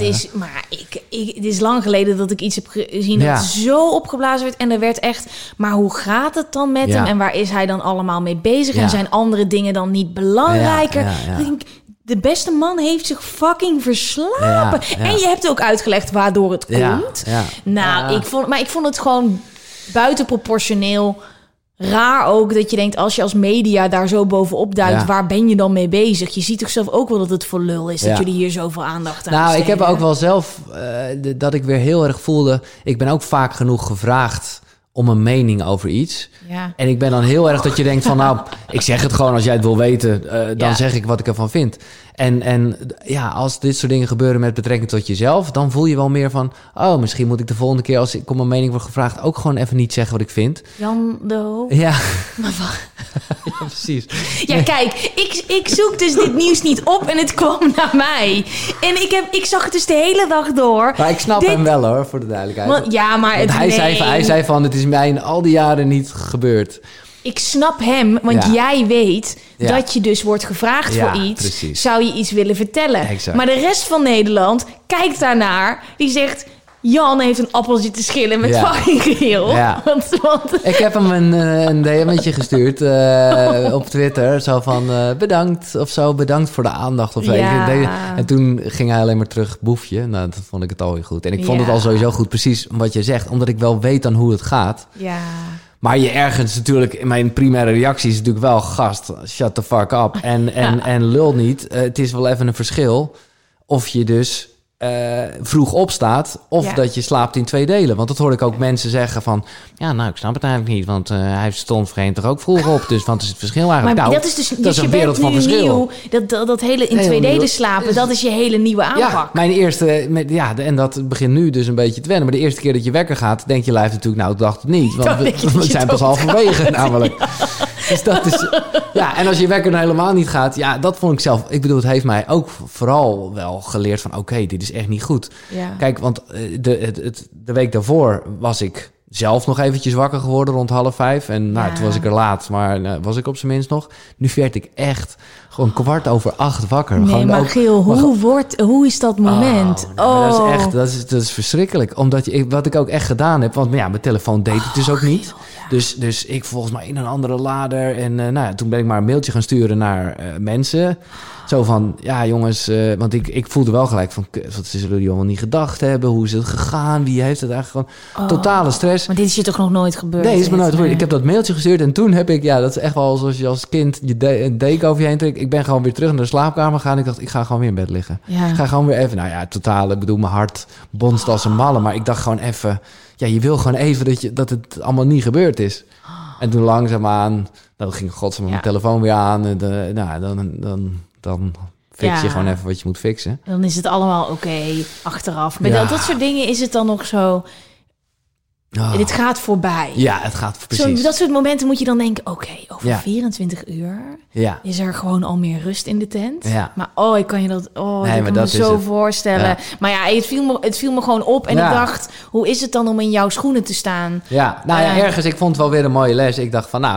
het is lang geleden dat ik iets heb gezien dat zo opgeblazen werd en er werd echt, maar hoe gaat het dan met hem en waar is hij dan allemaal mee bezig en zijn andere dingen dan niet belangrijker? Ik denk, de beste man heeft zich fucking verslapen. En je hebt ook uitgelegd waardoor het komt. Ik vond het gewoon buitenproportioneel raar ook dat je denkt, als je als media daar zo bovenop duikt, waar ben je dan mee bezig? Je ziet toch zelf ook wel dat het voor lul is dat jullie hier zoveel aandacht aan besteden. Ik heb ook wel zelf dat ik weer heel erg voelde, ik ben ook vaak genoeg gevraagd om een mening over iets. Ja. En ik ben dan heel erg dat je denkt van, ik zeg het gewoon als jij het wil weten, dan zeg ik wat ik ervan vind. En als dit soort dingen gebeuren met betrekking tot jezelf, dan voel je wel meer van, misschien moet ik de volgende keer als ik om een mening word gevraagd ook gewoon even niet zeggen wat ik vind. Jan de Hoop. Ja. Ja, precies. Ja, kijk, ik zoek dus dit nieuws niet op en het kwam naar mij. En ik zag het dus de hele dag door. Maar ik snap hem wel hoor, voor de duidelijkheid. Want hij zei van, het is mij in al die jaren niet gebeurd. Ik snap hem, want jij weet dat je dus wordt gevraagd voor iets. Precies. Zou je iets willen vertellen? Exact. Maar de rest van Nederland kijkt daarnaar. Die zegt, Jan heeft een appeltje te schillen met fucking Giel. Ja. Want... Ik heb hem een DM'tje gestuurd op Twitter. Zo van, bedankt of zo. Bedankt voor de aandacht. Of en toen ging hij alleen maar terug, boefje. Nou, dat vond ik het al heel goed. En ik vond het al sowieso goed, precies wat je zegt. Omdat ik wel weet dan hoe het gaat. Ja. Maar je ergens natuurlijk, mijn primaire reactie is natuurlijk wel, gast, shut the fuck up. En lul niet. Het is wel even een verschil of je dus vroeg opstaat of dat je slaapt in 2 delen. Want dat hoor ik ook mensen zeggen van, ik snap het eigenlijk niet. Want hij stond vreemd toch ook vroeg op. Dus wat is het verschil eigenlijk? Maar dat is dus een wereld van verschil. Dat hele in 2 delen slapen, dat is je hele nieuwe aanpak. Ja, mijn eerste, en dat begint nu dus een beetje te wennen. Maar de eerste keer dat je wekker gaat, denkt je lijf natuurlijk, ik dacht het niet. Want we zijn pas halverwege namelijk. Dus dat is, en als je wekker nou helemaal niet gaat, dat vond ik zelf. Ik bedoel, het heeft mij ook vooral wel geleerd van, oké, dit is echt niet goed. Ja. Kijk, want de week daarvoor was ik zelf nog eventjes wakker geworden rond 4:30. En toen was ik er laat, maar was ik op zijn minst nog. Nu werd ik echt gewoon 7:15 wakker. Nee, gewoon maar ook, Giel, hoe is dat moment? Dat is verschrikkelijk. Omdat wat ik ook echt gedaan heb, want mijn telefoon deed het dus ook niet. Dus ik volgens mij in een andere lader. En toen ben ik maar een mailtje gaan sturen naar mensen. Zo van, ja jongens, want ik voelde wel gelijk van, wat zullen jullie allemaal niet gedacht hebben? Hoe is het gegaan? Wie heeft het eigenlijk gewoon? Totale stress. Maar dit is je toch nog nooit gebeurd? Nee, is me nooit gebeurd. Ik heb dat mailtje gestuurd en toen heb ik, dat is echt wel zoals je als kind een deken over je heen trekt. Ik ben gewoon weer terug naar de slaapkamer gegaan. Ik dacht, ik ga gewoon weer in bed liggen. Ja. Ik ga gewoon weer even, totaal, ik bedoel, mijn hart bonst als een malle. Maar ik dacht gewoon even, je wil gewoon even dat het allemaal niet gebeurd is. En toen langzaamaan, dan ging godsnaam mijn telefoon weer aan. En dan fix je gewoon even wat je moet fixen. Dan is het allemaal oké, achteraf. Maar dat soort dingen is het dan nog zo... Dit gaat voorbij. Ja, het gaat precies. Dat soort momenten moet je dan denken... Oké, over 24 uur is er gewoon al meer rust in de tent. Ja. Maar ik kan je dat... ik kan me zo voorstellen. Ja. Maar het viel me gewoon op. En ik dacht, hoe is het dan om in jouw schoenen te staan? Ja, ergens, ik vond het wel weer een mooie les. Ik dacht van,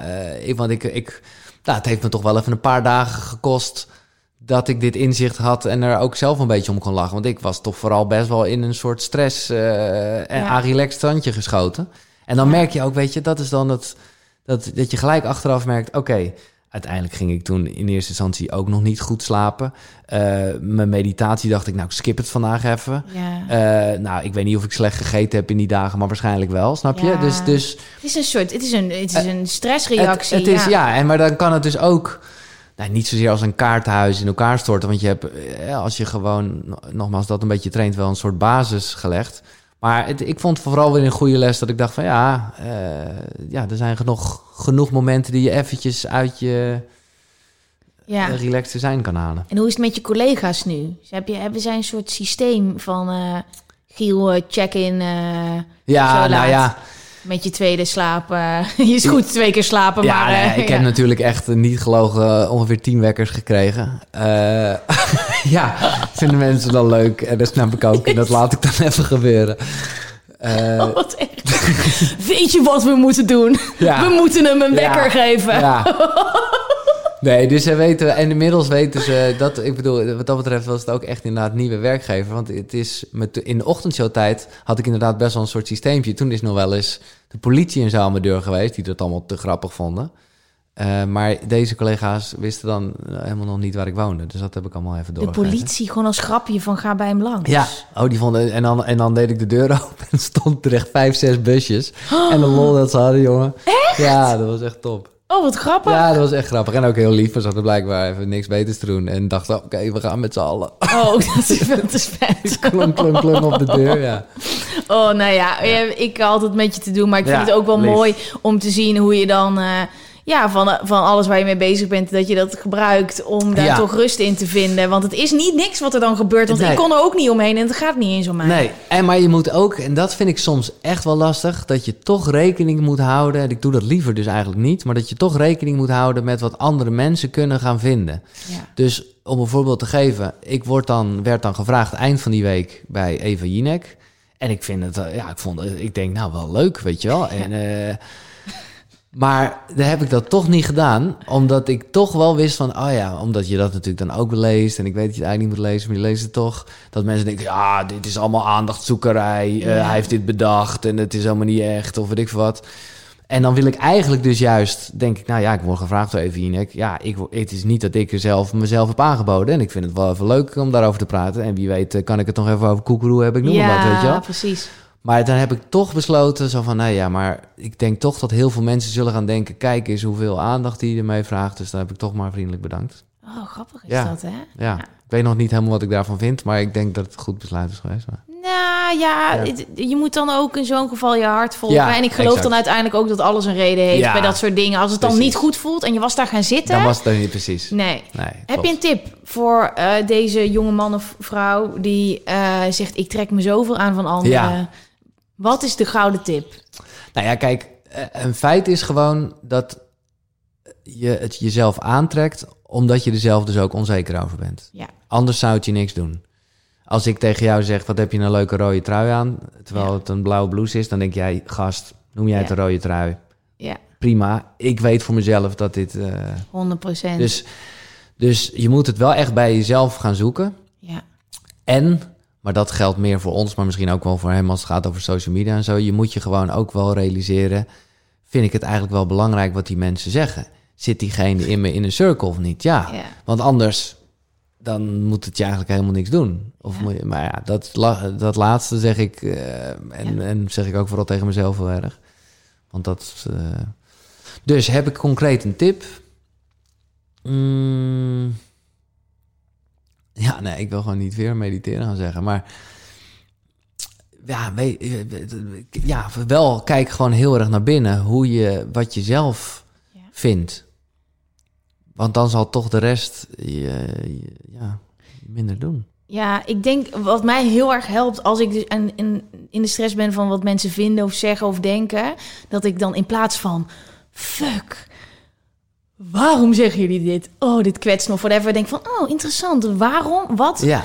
het heeft me toch wel even een paar dagen gekost... dat ik dit inzicht had en er ook zelf een beetje om kon lachen. Want ik was toch vooral best wel in een soort stress en relaxed standje geschoten. En dan merk je ook, weet je, dat is dan dat je gelijk achteraf merkt... oké, uiteindelijk ging ik toen in eerste instantie ook nog niet goed slapen. Mijn meditatie dacht ik, ik skip het vandaag even. Ja. Ik weet niet of ik slecht gegeten heb in die dagen, maar waarschijnlijk wel, snap je? Dus het is een stressreactie. Het is, maar dan kan het dus ook... niet zozeer als een kaartenhuis in elkaar storten. Want je hebt, als je gewoon, nogmaals, dat een beetje traint, wel een soort basis gelegd. Maar ik vond vooral weer een goede les dat ik dacht van er zijn genoeg momenten die je eventjes uit je relaxed zijn kan halen. En hoe is het met je collega's nu? Hebben zij een soort systeem van Giel, check-in? Met je tweede slaap. Je is goed 2 keer slapen. Ja, maar ik heb natuurlijk echt niet gelogen ongeveer 10 wekkers gekregen. Vinden mensen dan leuk. En dat snap ik ook. En dat laat ik dan even gebeuren. Wat echt. Weet je wat we moeten doen? Ja. We moeten hem een wekker geven. Ja. Nee, dus ze weten, en inmiddels weten ze dat, ik bedoel, wat dat betreft was het ook echt inderdaad nieuwe werkgever. Want het is, in de ochtendshowtijd had ik inderdaad best wel een soort systeempje. Toen is nog wel eens de politie en zo aan mijn deur geweest, die dat allemaal te grappig vonden. Maar deze collega's wisten dan helemaal nog niet waar ik woonde. Dus dat heb ik allemaal even doorgegeven. De politie gewoon als grapje van ga bij hem langs. Ja, die vonden... En dan deed ik de deur open en stond er echt 5, 6 busjes. En de lol dat ze hadden, jongen. Echt? Ja, dat was echt top. Oh, wat grappig. Ja, dat was echt grappig. En ook heel lief. We zaten blijkbaar even niks beters te doen. En dachten, oké, we gaan met z'n allen. Oh, dat is veel te spijt. klonk op de deur, ja. Oh, ik had het met je te doen. Maar ik vind het ook wel mooi om te zien hoe je dan... van alles waar je mee bezig bent, dat je dat gebruikt om daar toch rust in te vinden. Want het is niet niks wat er dan gebeurt, want ik kon er ook niet omheen en het gaat niet eens om mij. Nee, maar je moet ook, en dat vind ik soms echt wel lastig, dat je toch rekening moet houden, en ik doe dat liever dus eigenlijk niet, maar dat je toch rekening moet houden met wat andere mensen kunnen gaan vinden. Ja. Dus om een voorbeeld te geven, ik werd dan gevraagd eind van die week bij Eva Jinek. En ik vind het, ik denk wel leuk, weet je wel. En maar dan heb ik dat toch niet gedaan, omdat ik toch wel wist van, omdat je dat natuurlijk dan ook leest, en ik weet dat je het eigenlijk niet moet lezen, maar je leest het toch, dat mensen denken, dit is allemaal aandachtzoekerij, hij heeft dit bedacht en het is helemaal niet echt, of weet ik veel wat. En dan wil ik eigenlijk dus juist, denk ik, ik word gevraagd door Eva Jinek. Het is niet dat ik mezelf heb aangeboden. En ik vind het wel even leuk om daarover te praten. En wie weet kan ik het nog even over koekeroe hebben, ik noem maar wat, weet je wel. Ja, precies. Maar dan heb ik toch besloten, zo van, maar ik denk toch dat heel veel mensen zullen gaan denken, kijk eens hoeveel aandacht die ermee vraagt. Dus dan heb ik toch maar vriendelijk bedankt. Oh, grappig is dat, hè? Ja, ik weet nog niet helemaal wat ik daarvan vind, maar ik denk dat het een goed besluit is geweest. Maar... je moet dan ook in zo'n geval je hart volgen. Ja, en ik geloof dan uiteindelijk ook dat alles een reden heeft bij dat soort dingen. Als het dan niet goed voelt en je was daar gaan zitten... Dan was het er niet precies. Nee. Heb je een tip voor deze jonge man of vrouw die zegt, ik trek me zoveel aan van anderen? Ja. Wat is de gouden tip? Kijk, een feit is gewoon dat je het jezelf aantrekt, omdat je er zelf dus ook onzeker over bent. Ja. Anders zou het je niks doen. Als ik tegen jou zeg, wat heb je een leuke rode trui aan? Terwijl het een blauwe blouse is, dan denk jij, gast, noem jij het een rode trui? Ja. Prima. Ik weet voor mezelf dat dit... 100%. Dus je moet het wel echt bij jezelf gaan zoeken. Ja. En, maar dat geldt meer voor ons, maar misschien ook wel voor hem als het gaat over social media en zo. Je moet je gewoon ook wel realiseren, vind ik het eigenlijk wel belangrijk wat die mensen zeggen? Zit diegene in me in een circle of niet? Ja. Want anders, dan moet het je eigenlijk helemaal niks doen. Maar ja, dat laatste zeg ik, en zeg ik ook vooral tegen mezelf heel erg. Want dat... Dus heb ik concreet een tip? Ja, nee, ik wil gewoon niet weer mediteren gaan zeggen. Maar ja, wel kijk gewoon heel erg naar binnen wat je zelf vindt. Want dan zal toch de rest minder doen. Ja, ik denk wat mij heel erg helpt als ik dus in de stress ben van wat mensen vinden of zeggen of denken, dat ik dan in plaats van fuck, waarom zeggen jullie dit? Oh, dit kwetst me of whatever. Denk van, oh, interessant. Waarom? Wat? Ja.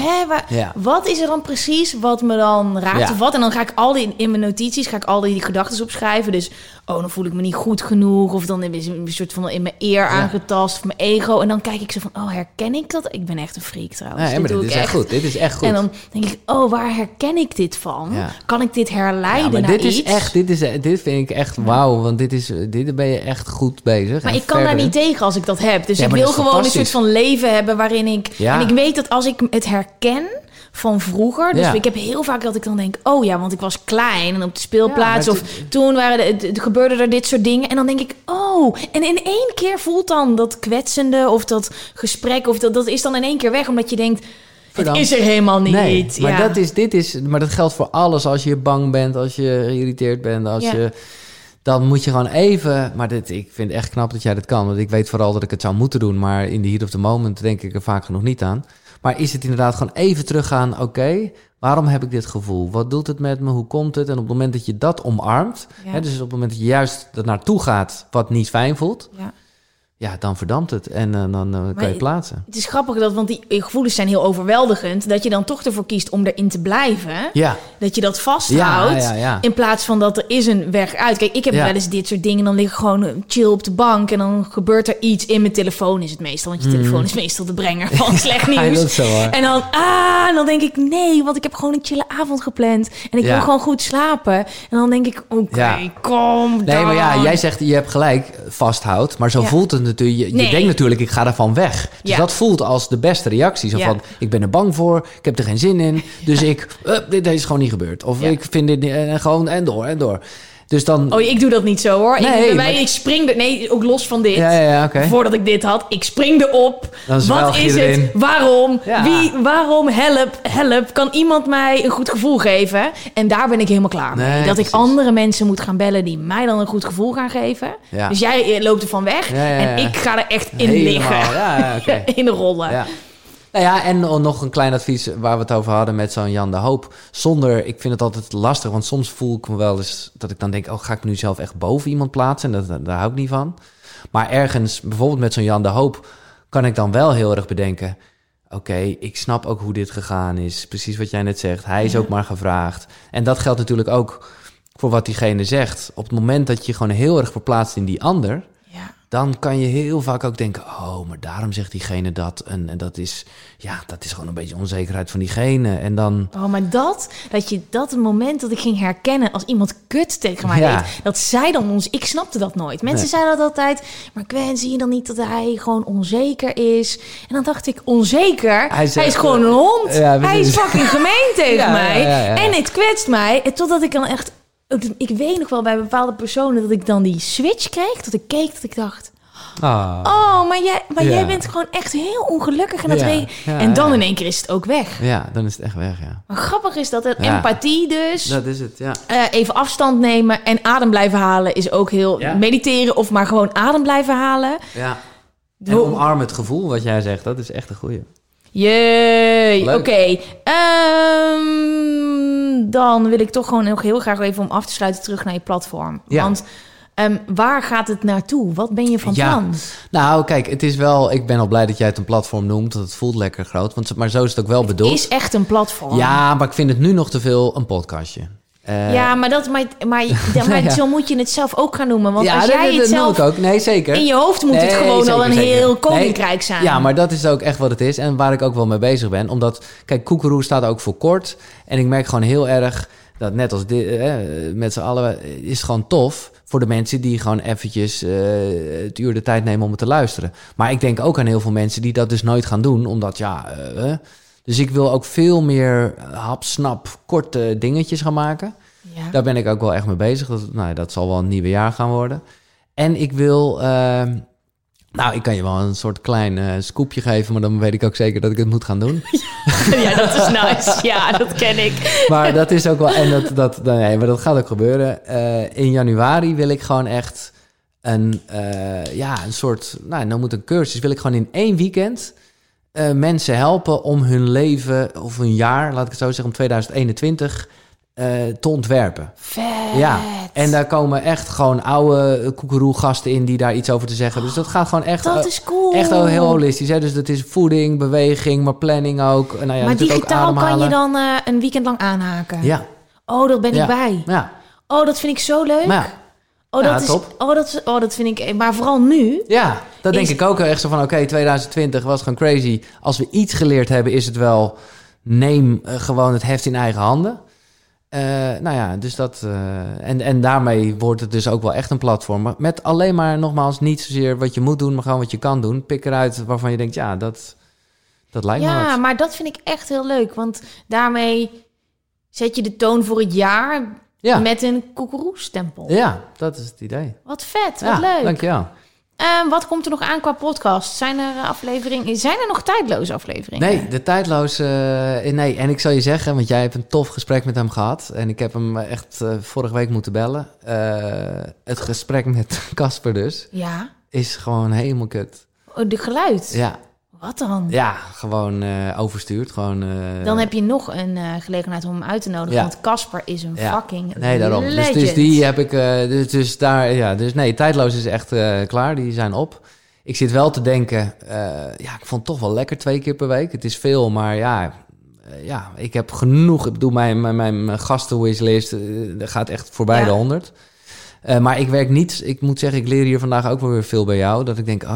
Wat is er dan precies wat me dan raakt of wat? En dan ga ik in mijn notities al die gedachten opschrijven. Dus, dan voel ik me niet goed genoeg. Of dan is een soort van in mijn eer aangetast. Of mijn ego. En dan kijk ik zo van, herken ik dat? Ik ben echt een freak trouwens. Ja, maar dit is echt goed. Dit is echt goed. En dan denk ik, waar herken ik dit van? Ja. Kan ik dit herleiden naar dit iets? Is echt, dit vind ik echt wauw. Want dit ben je echt goed bezig. Maar ik kan daar niet tegen als ik dat heb. Dus ik wil gewoon een soort van leven hebben waarin ik... Ja. En ik weet dat als ik het herken van vroeger... Dus ik heb heel vaak dat ik dan denk... Oh ja, want ik was klein en op de speelplaats... of toen gebeurde er dit soort dingen. En dan denk ik, en in één keer voelt dan dat kwetsende... of dat gesprek, of dat is dan in één keer weg. Omdat je denkt... Het is er helemaal niet. Nee, maar maar dat geldt voor alles. Als je bang bent, als je geïrriteerd bent, als je... Dan moet je gewoon even... Maar ik vind het echt knap dat jij dat kan. Want ik weet vooral dat ik het zou moeten doen. Maar in de heat of the moment denk ik er vaak genoeg niet aan. Maar is het inderdaad gewoon even teruggaan... Oké, waarom heb ik dit gevoel? Wat doet het met me? Hoe komt het? En op het moment dat je dat omarmt... dus op het moment dat je juist er naartoe gaat... wat niet fijn voelt... Ja, dan verdampt het en dan kan je plaatsen. Het is grappig want die gevoelens zijn heel overweldigend... dat je dan toch ervoor kiest om erin te blijven. Ja. Dat je dat vasthoudt. Ja. In plaats van dat er is een weg uit. Kijk, ik heb wel eens dit soort dingen. Dan lig ik gewoon chill op de bank... en dan gebeurt er iets in mijn telefoon is het meestal. Want je telefoon is meestal de brenger van slecht nieuws. Dat is zo, hoor. En dan denk ik nee, want ik heb gewoon een chille avond gepland. En ik wil gewoon goed slapen. En dan denk ik, oké, kom dan. Nee, maar jij zegt, je hebt gelijk vasthoud. Maar zo voelt het natuurlijk. Je denkt natuurlijk, ik ga ervan weg. Dus dat voelt als de beste reactie. Zo van, ik ben er bang voor, ik heb er geen zin in. Dus dit is gewoon niet gebeurd. Of ik vind dit gewoon en door. Dus dan... ik doe dat niet zo hoor. Ik spring er... Nee, ook los van dit. Okay. Voordat ik dit had. Ik spring erop. Wat is het? Waarom? Ja. Wie? Waarom? Help. Kan iemand mij een goed gevoel geven? En daar ben ik helemaal klaar mee. Dat ik andere mensen moet gaan bellen die mij dan een goed gevoel gaan geven. Ja. Dus jij loopt ervan weg. En ik ga er echt in liggen. In de rollen. Ja. Nou ja, en nog een klein advies waar we het over hadden met zo'n Jan de Hoop. Ik vind het altijd lastig, want soms voel ik me wel eens dat ik dan denk... ga ik nu zelf echt boven iemand plaatsen? En daar hou ik niet van. Maar ergens, bijvoorbeeld met zo'n Jan de Hoop... kan ik dan wel heel erg bedenken... Oké, ik snap ook hoe dit gegaan is. Precies wat jij net zegt. Hij is ook maar gevraagd. En dat geldt natuurlijk ook voor wat diegene zegt. Op het moment dat je gewoon heel erg verplaatst in die ander... dan kan je heel vaak ook denken... maar daarom zegt diegene dat. En dat is gewoon een beetje onzekerheid van diegene. En dan... maar dat moment dat ik ging herkennen... als iemand kut tegen mij deed... dat zij dan ons... Ik snapte dat nooit. Mensen zeiden dat altijd... maar Gwen, zie je dan niet dat hij gewoon onzeker is? En dan dacht ik, onzeker? Hij is gewoon een hond. Ja, hij is fucking gemeen tegen mij. Ja. En het kwetst mij. Totdat ik dan echt... Ik weet nog wel bij bepaalde personen dat ik dan die switch kreeg. Dat ik keek, dat ik dacht... maar jij bent gewoon echt heel ongelukkig. En, en dan in één keer is het ook weg. Ja, dan is het echt weg, ja. Maar grappig is dat empathie dus... Dat is het, ja. Even afstand nemen en adem blijven halen is ook heel... mediteren of maar gewoon adem blijven halen. Ja. En omarm het gevoel wat jij zegt. Dat is echt een goeie. Jee, oké. Dan wil ik toch gewoon nog heel graag even om af te sluiten terug naar je platform. Ja. Want Waar gaat het naartoe? Wat ben je van plan? Nou, kijk, het is wel... Ik ben al blij dat jij het een platform noemt. Want het voelt lekker groot. Maar zo is het ook wel bedoeld. Het is echt een platform. Ja, maar ik vind het nu nog te veel een podcastje. Maar zo moet je het zelf ook gaan noemen. Want als jij het dat zelf... noem ik ook. Nee, zeker. In je hoofd moet het gewoon zeker, al een zeker. heel koninkrijk zijn. Ja, maar dat is ook echt wat het is. En waar ik ook wel mee bezig ben. Omdat, kijk, Koekeroe staat ook voor kort. En ik merk gewoon heel erg dat net als dit, met z'n allen, is gewoon tof voor de mensen die gewoon eventjes het uur de tijd nemen om het te luisteren. Maar ik denk ook aan heel veel mensen die dat dus nooit gaan doen. Omdat, dus ik wil ook veel meer hapsnap, korte dingetjes gaan maken. Ja. Daar ben ik ook wel echt mee bezig. Dat zal wel een nieuwe jaar gaan worden. En ik wil... ik kan je wel een soort klein scoopje geven... maar dan weet ik ook zeker dat ik het moet gaan doen. Ja, dat is nice. Ja, dat ken ik. Maar dat is ook wel... maar dat gaat ook gebeuren. In januari wil ik gewoon echt een soort... Nou moet een cursus. Wil ik gewoon in 1 weekend... mensen helpen om hun leven... of hun jaar, laat ik het zo zeggen... om 2021... te ontwerpen. Vet. Ja, en daar komen echt gewoon oude Koekeroe-gasten in die daar iets over te zeggen. Dus dat gaat gewoon echt... Dat is cool. Echt heel holistisch. Hè? Dus dat is voeding, beweging, maar planning ook. Nou ja, maar digitaal ook kan je dan een weekend lang aanhaken? Ja. Oh, dat ben ik bij. Ja. Oh, dat vind ik zo leuk. Maar top. Dat vind ik... Maar vooral nu... Ja, dat denk ik ook echt zo van... Oké, 2020 was gewoon crazy. Als we iets geleerd hebben, is het wel... Neem gewoon het heft in eigen handen. Dus dat... En daarmee wordt het dus ook wel echt een platform. Maar met alleen maar, nogmaals, niet zozeer wat je moet doen... maar gewoon wat je kan doen. Pik eruit waarvan je denkt, ja, dat lijkt me Ja, wat. maar dat vind ik echt heel leuk. Want daarmee zet je de toon voor het jaar... met een Koekeroe-stempel. Ja, dat is het idee. Wat vet, wat leuk. Dankjewel. Wat komt er nog aan qua podcast? Zijn er nog tijdloze afleveringen? Nee, de tijdloze... nee, en ik zal je zeggen, want jij hebt een tof gesprek met hem gehad. En ik heb hem echt vorige week moeten bellen. Het gesprek met Casper dus. Ja. Is gewoon helemaal kut. De geluid? Ja. Wat dan? Ja, gewoon overstuurd. Dan heb je nog een gelegenheid om hem uit te nodigen. Ja. Want Casper is een fucking Nee, daarom. legend. Dus die heb ik... Dus daar... Ja, dus nee, tijdloos is echt klaar. Die zijn op. Ik zit wel te denken... ik vond het toch wel lekker 2 keer per week. Het is veel, maar ik heb genoeg. Ik bedoel, mijn gastenwishlist gaat echt voorbij de 100. Maar ik werk niet... Ik moet zeggen, ik leer hier vandaag ook wel weer veel bij jou. Dat ik denk,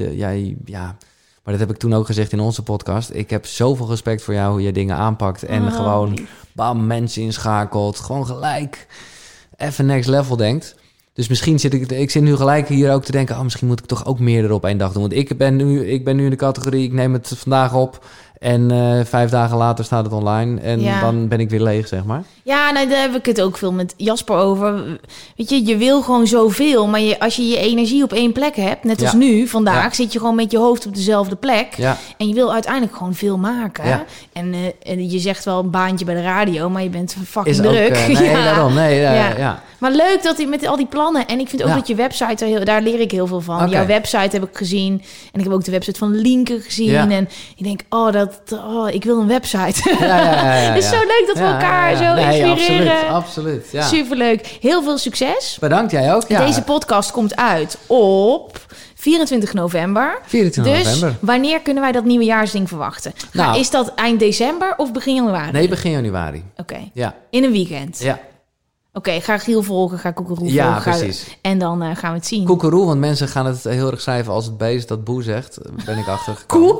maar dat heb ik toen ook gezegd in onze podcast. Ik heb zoveel respect voor jou, hoe je dingen aanpakt. En gewoon, bam, mensen inschakelt. Gewoon gelijk even next level denkt. Dus misschien zit ik zit nu gelijk hier ook te denken... misschien moet ik toch ook meer op 1 dag doen. Want ik ben nu in de categorie, ik neem het vandaag op... En 5 dagen later staat het online. En dan ben ik weer leeg, zeg maar. Ja, nou, daar heb ik het ook veel met Jasper over. Weet je wil gewoon zoveel. Maar als je je energie op 1 plek hebt... net als nu, vandaag... zit je gewoon met je hoofd op dezelfde plek. Ja. En je wil uiteindelijk gewoon veel maken. Ja. En je zegt wel een baantje bij de radio... maar je bent fucking druk. Daarom. Maar leuk dat hij met al die plannen... en ik vind ook dat je website... daar leer ik heel veel van. Okay. Jouw website heb ik gezien. En ik heb ook de website van Lienke gezien. Ja. En ik denk, ik wil een website. Het is zo leuk dat we elkaar zo inspireren. Absoluut. Ja. Superleuk. Heel veel succes. Bedankt, jij ook. Ja. Deze podcast komt uit op 24 november. 24 november. Wanneer kunnen wij dat nieuwejaarsding verwachten? Is dat eind december of begin januari? Nee, begin januari. Oké. Ja. In een weekend? Ja. Oké, ga Giel volgen, ga Koekeroe volgen. Ja, precies. En dan gaan we het zien. Koekeroe, want mensen gaan het heel erg schrijven als het beest dat boe zegt. Ben ik achtergekomen.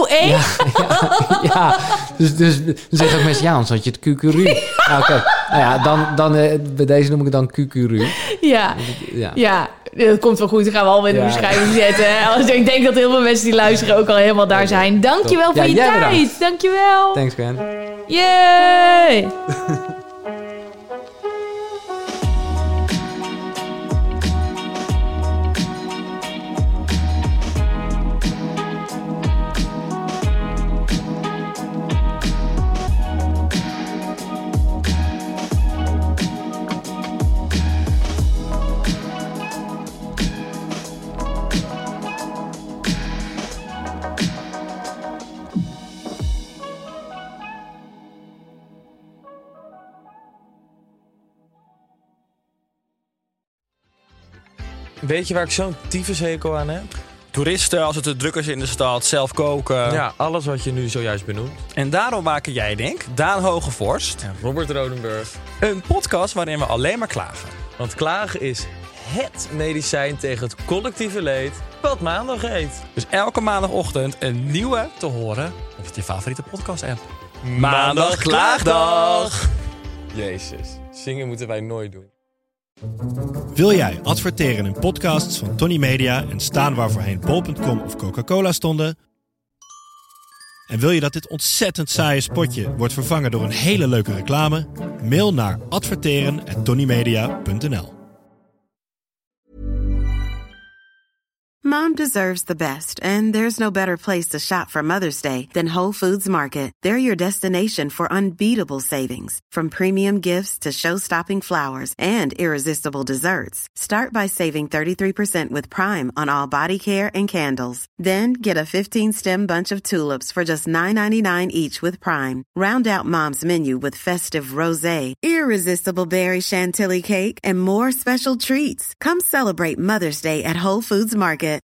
Ja. Dus dan zeggen ook mensen, anders had je het Koekeroe. Oké. Nou ja, dan bij deze noem ik het dan Koekeroe. Ja. Dat komt wel goed. Dan gaan we al in de beschrijving zetten. Ik denk dat heel veel mensen die luisteren ook al helemaal daar zijn. Dankjewel voor je tijd. Bedankt. Dankjewel. Thanks, Ben. Yay! Weet je waar ik zo'n tyfushekel aan heb? Toeristen, als het te druk is in de stad, zelf koken. Ja, alles wat je nu zojuist benoemt. En daarom maken jij, Daan Hogevorst... Ja, Robert Rodenburg. een podcast waarin we alleen maar klagen. Want klagen is HET medicijn tegen het collectieve leed wat maandag heet. Dus elke maandagochtend een nieuwe te horen op je favoriete podcast-app. Maandag Klaagdag! Jezus, zingen moeten wij nooit doen. Wil jij adverteren in podcasts van Tony Media en staan waar voorheen bol.com of Coca-Cola stonden? En wil je dat dit ontzettend saaie spotje wordt vervangen door een hele leuke reclame? Mail naar adverteren@tonymedia.nl. Mom deserves the best, and there's no better place to shop for Mother's Day than Whole Foods Market. They're your destination for unbeatable savings, from premium gifts to show-stopping flowers and irresistible desserts. Start by saving 33% with Prime on all body care and candles. Then get a 15-stem bunch of tulips for just $9.99 each with Prime. Round out Mom's menu with festive rosé, irresistible berry chantilly cake, and more special treats. Come celebrate Mother's Day at Whole Foods Market.